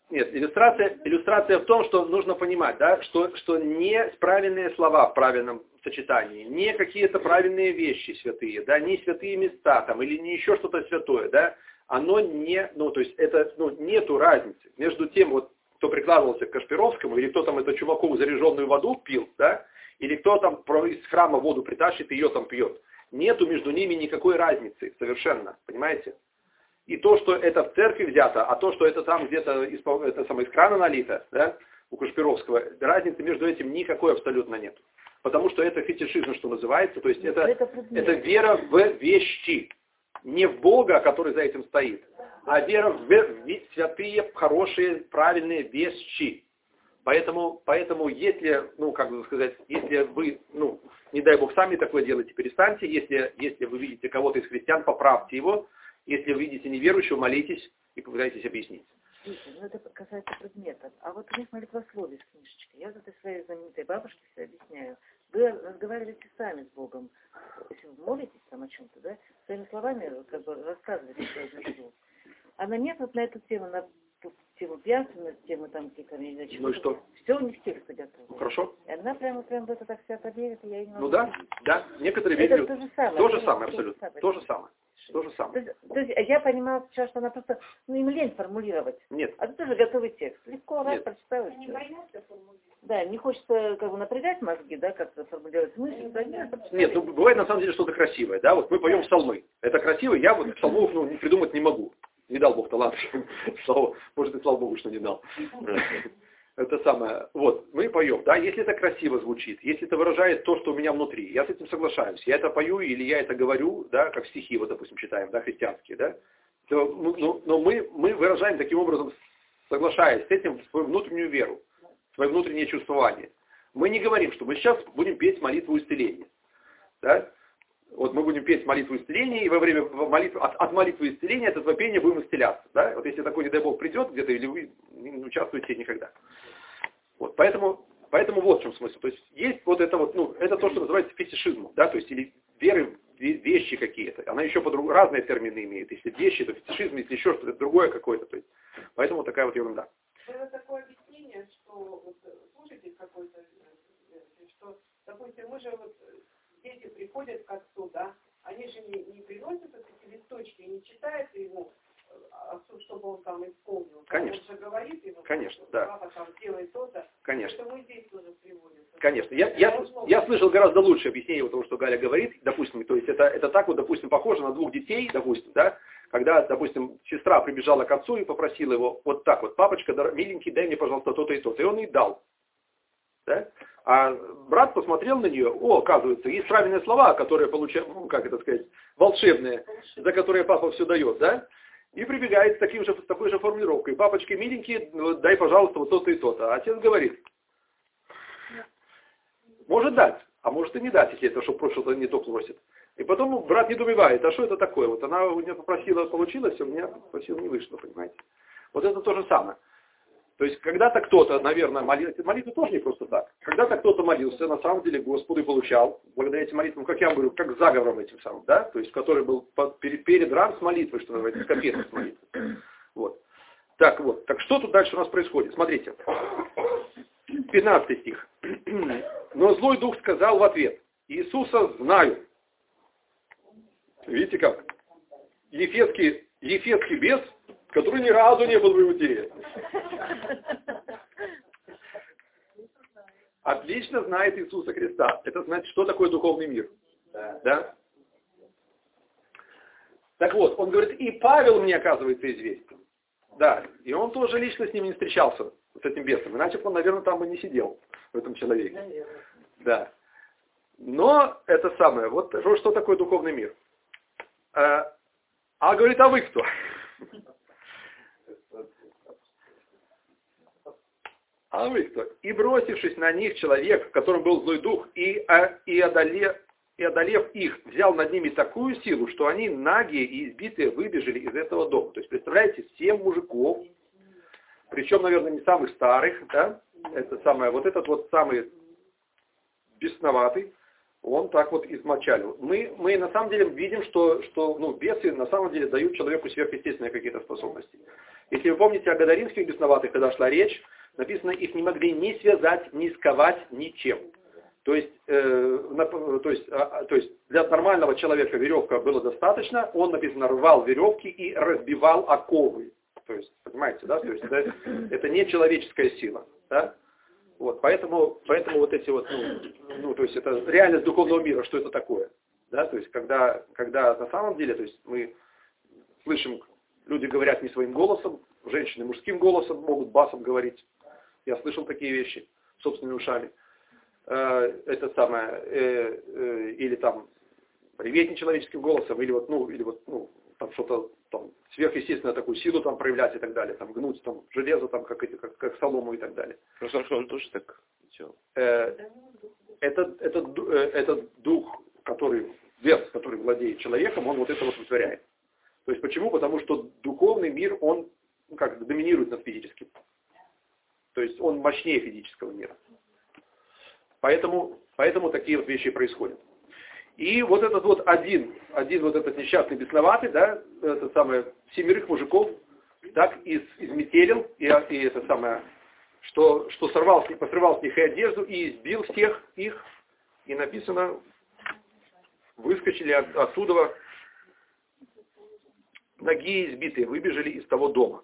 Нет, иллюстрация, иллюстрация в том, что нужно понимать, да, что, что не правильные слова в правильном сочетании, не какие-то правильные вещи святые, да, не святые места там, или не еще что-то святое, да, оно не, ну, то есть это, ну, нету разницы между тем, вот, кто прикладывался к Кашпировскому, или кто там эту чуваку заряженную воду пил, да, или кто там из храма воду притащит и ее там пьет. Нету между ними никакой разницы совершенно, понимаете? И то, что это в церкви взято, а то, что это там где-то из, это самое, из крана налито, да, у Кашпировского, разницы между этим никакой абсолютно нет. Потому что это фетишизм, что называется, то есть это, это, это вера в вещи. Не в Бога, который за этим стоит, а вера в, в святые, хорошие, правильные вещи. Поэтому, поэтому если, ну, как бы сказать, если вы, ну, не дай Бог, сами такое делаете, перестаньте. Если, если вы видите кого-то из христиан, поправьте его. Если вы видите неверующего, молитесь и попытайтесь объяснить. Слушай, ну это касается предметов. А вот у них молитвословие с книжечкой. Я вот этой своей знаменитой бабушке все объясняю. Вы разговариваете сами с Богом. Если вы молитесь там о чем-то, да, своими словами как бы рассказываете, что я жду. Она нет вот на эту тему, на тему пьянства, на тему там каких-то, не знаю, чего. Ну и что? Все у них тексты готовы. Ну, хорошо. И она прямо, прямо в это так вся поверит, и я не могу. Ну да, да. Некоторые верят. Это то же самое. То же самое, абсолютно. То же самое. То же самое. То есть, то есть я понимала сейчас, что она просто, ну, им лень формулировать. Нет. А это тоже готовый текст. Легко, раз, Нет. прочитала. Они боятся формулировать. Да, не хочется как бы напрягать мозги, да, как-то формулировать мысли. Да, нет, Нет, ну бывает на самом деле что-то красивое, да, вот мы поем псалмы. Это красиво, я вот псалмов, ну, не придумать не могу. Не дал Бог талант. Может, и слава Богу, что не дал. Это самое, вот, мы поем, да, если это красиво звучит, если это выражает то, что у меня внутри, я с этим соглашаюсь. Я это пою или я это говорю, да, как стихи, вот, допустим, читаем, да, христианские, да, то, ну, ну, но мы, мы выражаем таким образом, соглашаясь с этим, свою внутреннюю веру, свое внутреннее чувствование. Мы не говорим, что мы сейчас будем петь молитву исцеления, да. Вот мы будем петь молитву исцеления, и во время молитвы, от, от молитвы исцеления, от этого пения будем исцеляться. Да? Вот если такой, не дай Бог, придет где-то, или вы не участвуете никогда. Вот, поэтому, поэтому вот в чем смысл. То есть есть вот это вот, ну, это то, что называется фетишизмом, да, то есть или веры в вещи какие-то. Она еще по-другому, разные термины имеет. Если вещи, то фетишизм, если еще что-то другое какое-то. То есть, поэтому вот такая вот ерунда. Было такое объяснение, что вот, слушайте какой-то, что, допустим, мы же вот дети приходят к отцу, да, они же не, не приносят вот эти листочки, не читают ему отцу, чтобы он там исполнил. Конечно. Он же говорит ему, конечно, что да. папа там делает то-то. Конечно. Это мы здесь тоже приводится. Конечно. Я, я, я слышал гораздо лучше объяснение того, что Галя говорит, допустим, то есть это, это так вот, допустим, похоже на двух детей, допустим, да, когда, допустим, сестра прибежала к отцу и попросила его вот так вот, папочка, миленький, дай мне, пожалуйста, то-то и то-то, и он ей дал. Да? А брат посмотрел на нее, о, оказывается, есть правильные слова, которые получают, ну, как это сказать, волшебные, за которые папа все дает, да? И прибегает с, таким же, с такой же формулировкой. Папочки миленькие, дай, пожалуйста, вот то-то и то-то. А отец говорит, может дать, а может и не дать, если это что-то не то просит. И потом брат недоумевает, а что это такое? Вот она у меня попросила, получилось, а у меня попросила, не вышло, понимаете? Вот это то же самое. То есть когда-то кто-то, наверное, молился, молитвы тоже не просто так. Когда-то кто-то молился, на самом деле Господу и получал, благодаря этим молитвам, как я говорю, как заговором этим самым, да, то есть который был под, перед, перед ран с молитвой, что называется, капец с молитвой. Вот. Так вот, так что тут дальше у нас происходит? Смотрите, пятнадцатый стих. Но злой дух сказал в ответ, Иисуса знаю. Видите как? Ефесский, ефесский бес, который ни разу не был в Иудее. Отлично знает Иисуса Христа. Это значит, что такое духовный мир. Да. Да? Так вот, он говорит, и Павел мне, оказывается, известен. Да, и он тоже лично с ним не встречался, с этим бесом. Иначе бы он, наверное, там бы не сидел, в этом человеке. Наверное. Да. Но это самое, вот что такое духовный мир. А, а говорит, а вы кто? А вы кто? И бросившись на них человек, в котором был злой дух, и, а, и, одолев, и одолев их, взял над ними такую силу, что они нагие и избитые выбежали из этого дома. То есть, представляете, семь мужиков, причем, наверное, не самых старых, да, это самое, вот этот вот самый бесноватый, Он так вот измочалил. Мы, мы на самом деле видим, что, что ну, бесы на самом деле дают человеку сверхъестественные какие-то способности. Если вы помните о гадаринских бесноватых, когда шла речь, написано, их не могли ни связать, ни сковать ничем. То есть, э, на, то, есть, а, то есть для нормального человека веревка было достаточно, он, написано, рвал веревки и разбивал оковы. То есть, понимаете, да? То есть это, это не человеческая сила. Да? Вот, поэтому, поэтому вот эти вот, ну, ну, то есть это реальность духовного мира, что это такое. Да? То есть когда, когда на самом деле, то есть мы слышим, люди говорят не своим голосом, женщины мужским голосом могут басом говорить. Я слышал такие вещи собственными ушами. Это самое, э, э, или там реветь нечеловеческим голосом, или вот, ну, или вот, ну, там что-то там сверхъестественную такую силу там проявлять и так далее, там гнуть там железо, там как эти, как, как солому и так далее. Просто что он тоже так делал. Э, этот, этот, этот дух, который, бес, который владеет человеком, он вот это вот вытворяет. То есть почему? Потому что духовный мир, он ну, как доминирует над физическим. То есть он мощнее физического мира. Поэтому, поэтому такие вот вещи происходят. И вот этот вот один, один вот этот несчастный бесноватый, да, это самое, семерых мужиков так из, изметелил, и, и это самое, что, что сорвал, посрывал с них и одежду, и избил всех их, и написано, выскочили от, оттуда, ноги избитые, выбежали из того дома.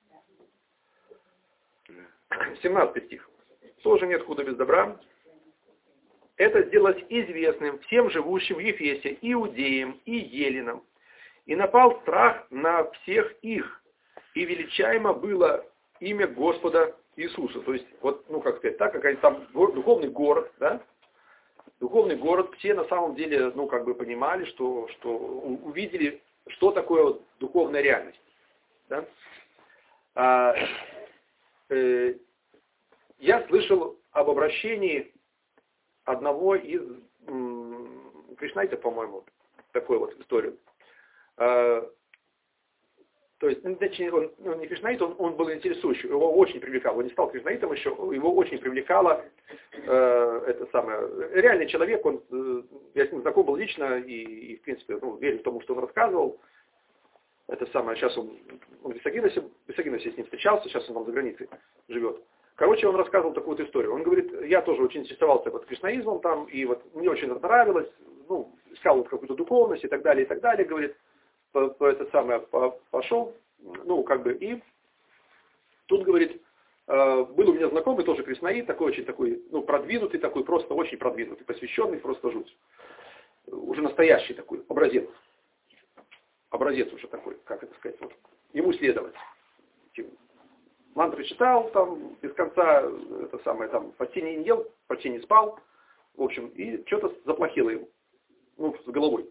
семнадцатый стих. Тоже нет худа без добра. Это сделалось известным всем живущим в Ефесе, иудеям и еленам. И напал страх на всех их, и величаемо было имя Господа Иисуса. То есть, вот, ну, как сказать, так как они там духовный город, да, духовный город, все на самом деле, ну, как бы понимали, что, что увидели, что такое вот духовная реальность. Да? А, э, я слышал об обращении одного из м, кришнаитов, по-моему, такую вот историю. А, то есть, ну, точнее, он ну, не кришнаит, он, он был интересующий, его очень привлекал, он не стал кришнаитом еще, его очень привлекало э, это самое, реальный человек, он, э, я с ним знаком был лично и, и в принципе, ну, верю в тому, что он рассказывал. Это самое, сейчас он, он в Висагиносе, в Висагиносе с ним встречался, сейчас он там за границей живет. Короче, он рассказывал такую вот историю. Он говорит, я тоже очень интересовался вот кришнаизмом там, и вот мне очень это нравилось, ну, искал вот какую-то духовность и так далее, и так далее, говорит, по, по это самое, по, пошел, ну, как бы, и тут, говорит, э, был у меня знакомый, тоже кришнаит, такой очень такой, ну, продвинутый такой, просто очень продвинутый, посвященный, просто жуть. Уже настоящий такой, образец. Образец уже такой, как это сказать, вот, ему следовать. Мантры читал, там, без конца, это самое, там, почти не ел, почти не спал, в общем, и что-то заплохело ему, ну, с головой.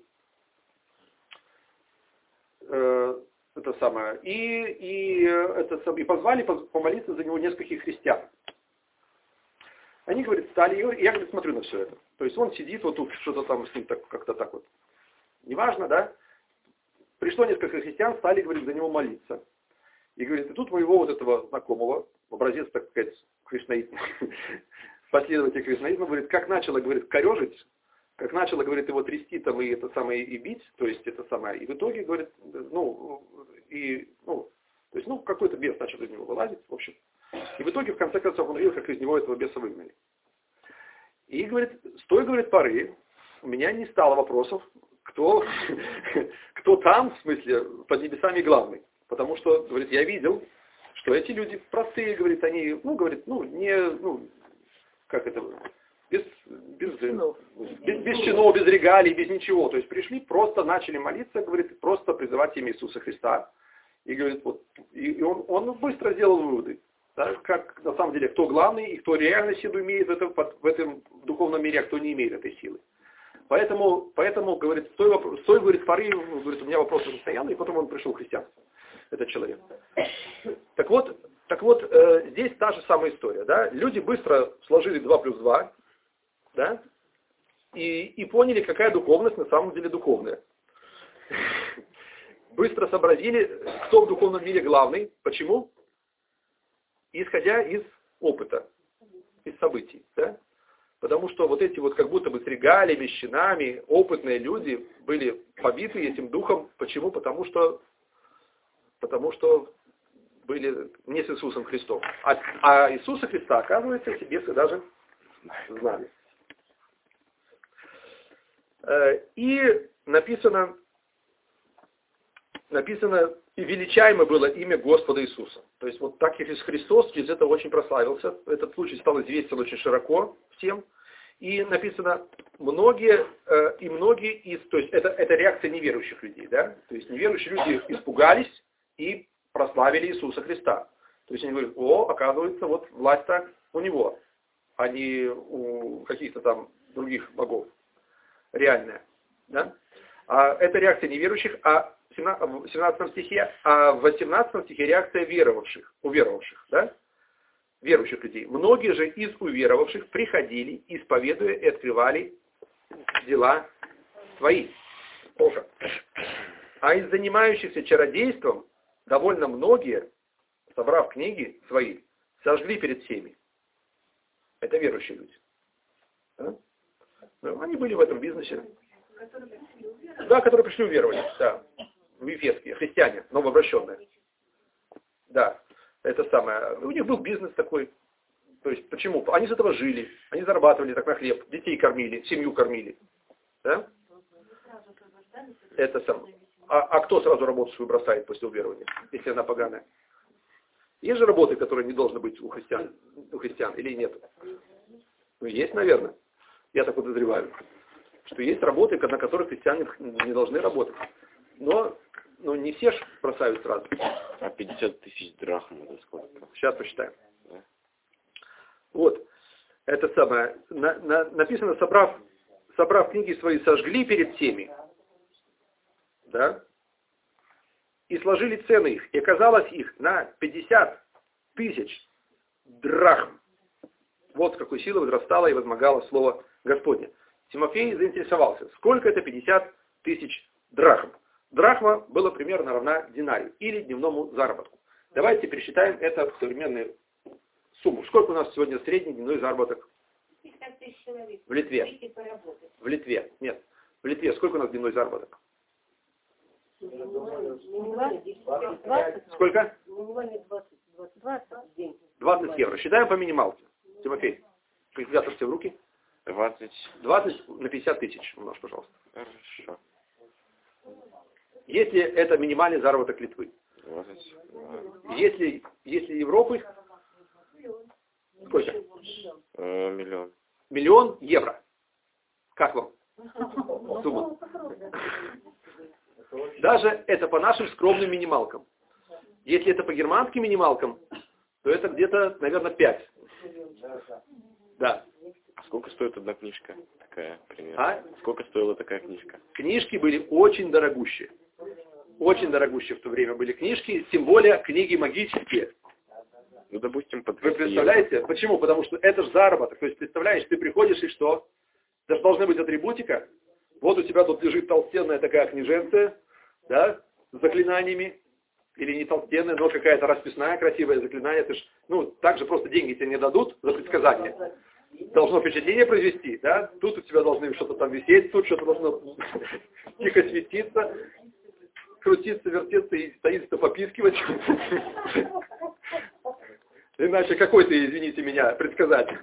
Э, это самое, и, и, это, и позвали помолиться за него нескольких христиан. Они, говорит, стали, и я, говорит, смотрю на все это. То есть он сидит, вот тут что-то там с ним так, как-то так вот. Неважно, да? Пришло несколько христиан, стали, говорит, за него молиться. И говорит, и тут моего вот этого знакомого, образец, так сказать, кришнаизма, последователь кришнаизма, говорит, как начало, говорит, корежить, как начало, говорит, его трясти там и это самое, и бить, то есть это самое, и в итоге, говорит, ну, и, ну, то есть, ну, какой-то бес начал из него вылазить, в общем. И в итоге, в конце концов, он видел, как из него этого беса выгнали. И, говорит, с той, говорит, поры у меня не стало вопросов, кто, кто там, в смысле, под небесами главный. Потому что, говорит, я видел, что эти люди простые, говорит, они, ну, говорит, ну, не, ну, как это, без, без, без, без чинов, без регалий, без ничего. То есть пришли, просто начали молиться, говорит, просто призывать имя Иисуса Христа. И, говорит, вот, и, и он, он быстро сделал выводы, да, как на самом деле, кто главный и кто реально силу имеет в этом, в этом духовном мире, а кто не имеет этой силы. Поэтому, поэтому говорит, с той, с той, говорит, поры, говорит, у меня вопрос уже стоял, и потом он пришел в христианство. Этот человек. Так вот, так вот э, здесь та же самая история. Да? Люди быстро сложили два плюс два, да? и, и поняли, какая духовность на самом деле духовная. Быстро сообразили, кто в духовном мире главный. Почему? Исходя из опыта, из событий. Да? Потому что вот эти вот как будто бы с регалиями, с чинами, опытные люди были побиты этим духом. Почему? Потому что, потому что были не с Иисусом Христом. А, а Иисуса Христа, оказывается, эти бесы даже знали. И написано, написано, и величаемо было имя Господа Иисуса. То есть вот так Иисус Христос через это очень прославился. Этот случай стал известен очень широко всем. И написано, многие, э, и многие из, то есть это, это реакция неверующих людей, да? То есть неверующие люди испугались и прославили Иисуса Христа. То есть они говорят, о, оказывается, вот власть-то у него, а не у каких-то там других богов. Реальная. Да? А это реакция неверующих, а в семнадцатом стихе, а в восемнадцатом стихе реакция веровавших, уверовавших, да? Верующих людей. Многие же из уверовавших приходили, исповедуя и открывали дела свои. Плохо. А из занимающихся чародейством довольно многие, собрав книги свои, сожгли перед всеми. Это верующие люди. Да? Ну, они были в этом бизнесе. Да, которые пришли уверовать. Да. В Ефесские, христиане, новообращенные. Да. Это самое. У них был бизнес такой. То есть, почему? Они с этого жили. Они зарабатывали так на хлеб. Детей кормили, семью кормили. Да? Это сам. А, а кто сразу работу свою бросает после уверования, если она поганая? Есть же работы, которые не должны быть у христиан, у христиан или нет? Ну, есть, наверное. Я так подозреваю. Что есть работы, на которых христиане не должны работать. Но, но не все ж бросают сразу. А пятьдесят тысяч драхм это сколько? Сейчас посчитаем. Да. Вот. Это самое. На, на, написано, собрав, собрав книги свои, сожгли перед всеми. Да? И сложили цены их. И оказалось их на пятьдесят тысяч драхм. Вот с какой силой возрастало и возмогало слово Господне. Тимофей заинтересовался, сколько это пятьдесят тысяч драхм. Драхма было примерно равна динарию или дневному заработку. Давайте пересчитаем это в современную сумму. Сколько у нас сегодня средний дневной заработок? В Литве. В Литве. Нет. В Литве сколько у нас дневной заработок? Сколько? двадцать евро. Считаем по минималке. Тимофей, калькулятор в руки. двадцать. двадцать на пятьдесят тысяч умножь, пожалуйста. Хорошо. Если это минимальный заработок Литвы. двадцать. Если, если Европы, сколько? Э, миллион. Миллион евро. Как вам? Сумма. Даже это по нашим скромным минималкам. Если это по германским минималкам, то это где-то, наверное, пять. Да. А сколько стоит одна книжка такая, примерно? А? Сколько стоила такая книжка? Книжки были очень дорогущие. Очень дорогущие в то время были книжки, тем более книги магические. Ну, допустим, по Вы представляете? Евро. Почему? Потому что это же заработок. То есть, представляешь, ты приходишь и что? Это же должна быть атрибутика. Вот у тебя тут лежит толстенная такая книженция, да, с заклинаниями. Или не толстенная, но какая-то расписная, красивое заклинание. Это ж, ну, так же просто деньги тебе не дадут за предсказание. Должно впечатление произвести, да? Тут у тебя должны что-то там висеть, тут что-то должно тихо светиться, крутиться, вертеться и таинственно попискивать. Иначе какой ты, извините меня, предсказатель?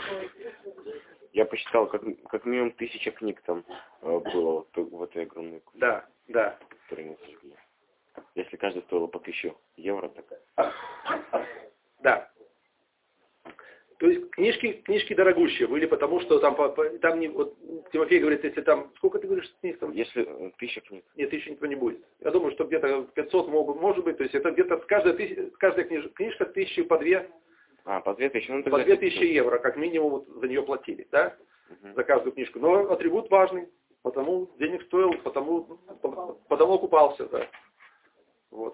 Я посчитал, как, как минимум тысяча книг там э, было вот, в этой огромной книге. Да, да. Которые мы сожгли. Если каждая стоила по тысячу евро, так... Да. То есть книжки, книжки дорогущие были, потому что там, там не, вот Тимофей говорит, если там, сколько ты говоришь книг там? Если э, тысяча книг. Нет, тысячи никто не будет. Я думаю, что где-то пятьсот мог, может быть, то есть это где-то каждая, тысяча, каждая книж, книжка тысячи по две, а, по две тысячи, ну, по две тысячи евро, как минимум вот, за нее платили, да, угу. За каждую книжку. Но атрибут важный, потому денег стоил, потому, потому окупался, да. Вот.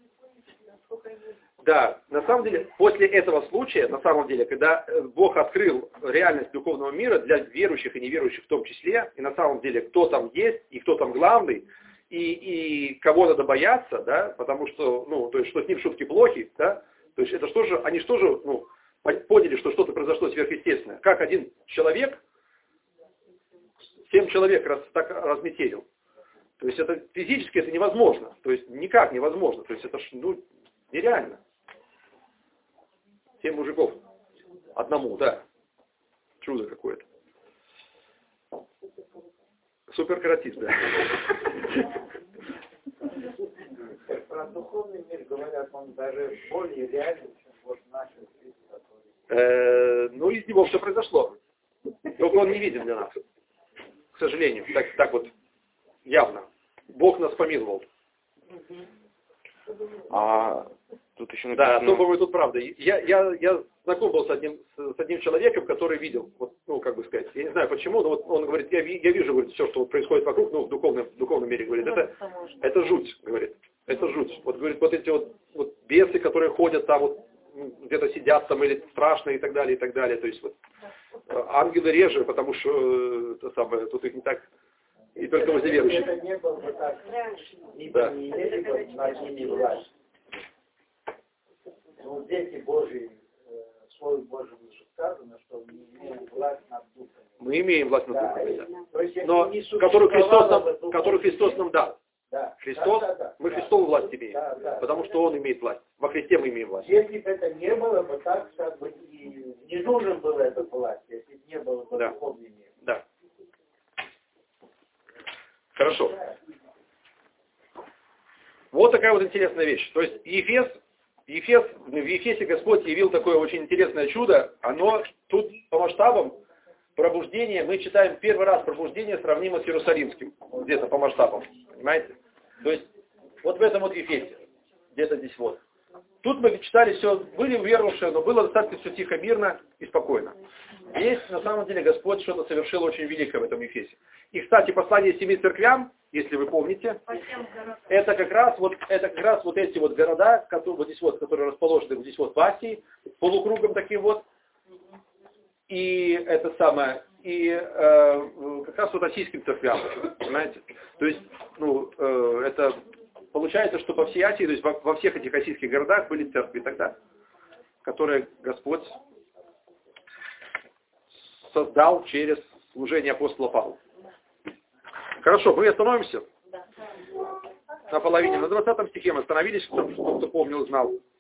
Да, на самом деле, после этого случая, на самом деле, когда Бог открыл реальность духовного мира для верующих и неверующих в том числе, и на самом деле, кто там есть, и кто там главный, и, и кого надо бояться, да, потому что, ну, то есть, что с ним шутки плохи, да, то есть, это что же, они что же, ну, поняли, что что-то произошло сверхъестественное. Как один человек, семь человек раз, так разметелил. То есть это физически это невозможно. То есть никак невозможно. То есть это ну, нереально. Семь мужиков. Одному, да. Чудо какое-то. Суперкаратист, да. Про духовный мир говорят, он даже более реален, чем вот наши жизни, которые... Э, ну, из него все произошло. Только он не виден для нас. К сожалению. Так, так вот явно. Бог нас помиловал. А тут еще написано... Да, то, по-моему, тут правда. Я, я, я знаком был с одним, с одним человеком, который видел, вот, ну, как бы сказать, я не знаю почему, но вот он говорит, я, я вижу, говорит, все, что происходит вокруг, ну, в духовном, в духовном мире, говорит, это, это жуть, говорит, это жуть. Вот, говорит, вот эти вот, вот бесы, которые ходят там, вот, где-то сидят там, или страшные и так далее, и так далее, то есть вот, ангелы реже, потому что, это самое, тут их не так, и только возле верующих. Это не было бы так, Да. не имели бы над ними власть. Но дети Божьи, в Слове Божьем уже сказано, что мы имеем власть над духами. Мы имеем власть над Да, духами, да. то есть, если Но не которую Христос, существовало бы нам, духовного которую Христос нам дал. Да. Христос, Да, да, да. мы Да. Христову власть имеем, Да, да. потому что Он имеет власть. Во Христе мы имеем власть. Если бы это не было бы так, как бы и не нужен был эта власть, если бы не было бы Да. духовный мир. Да. Хорошо. Вот такая вот интересная вещь. То есть Ефес, Ефес, в Ефесе Господь явил такое очень интересное чудо. Оно тут по масштабам пробуждения, мы читаем первый раз пробуждение сравнимо с Иерусалимским. Где-то по масштабам. Понимаете? То есть вот в этом вот Ефесе. Где-то здесь вот. Тут мы читали все, были уверовавшие, но было достаточно все тихо, мирно и спокойно. Здесь, на самом деле, Господь что-то совершил очень великое в этом Ефесе. И, кстати, послание семи церквям, если вы помните, это как раз вот, это как раз вот эти вот города, которые, вот здесь вот, которые расположены вот здесь вот в Асии, полукругом таким вот, и это самое, и э, как раз вот российским церквям, понимаете? То есть, ну, э, это получается, что по всей Асии, то есть во, во всех этих российских городах были церкви тогда, которые Господь создал через служение апостола Павла. Хорошо, мы остановимся на половине. На двадцатом стихе мы остановились, кто, кто помнил, знал.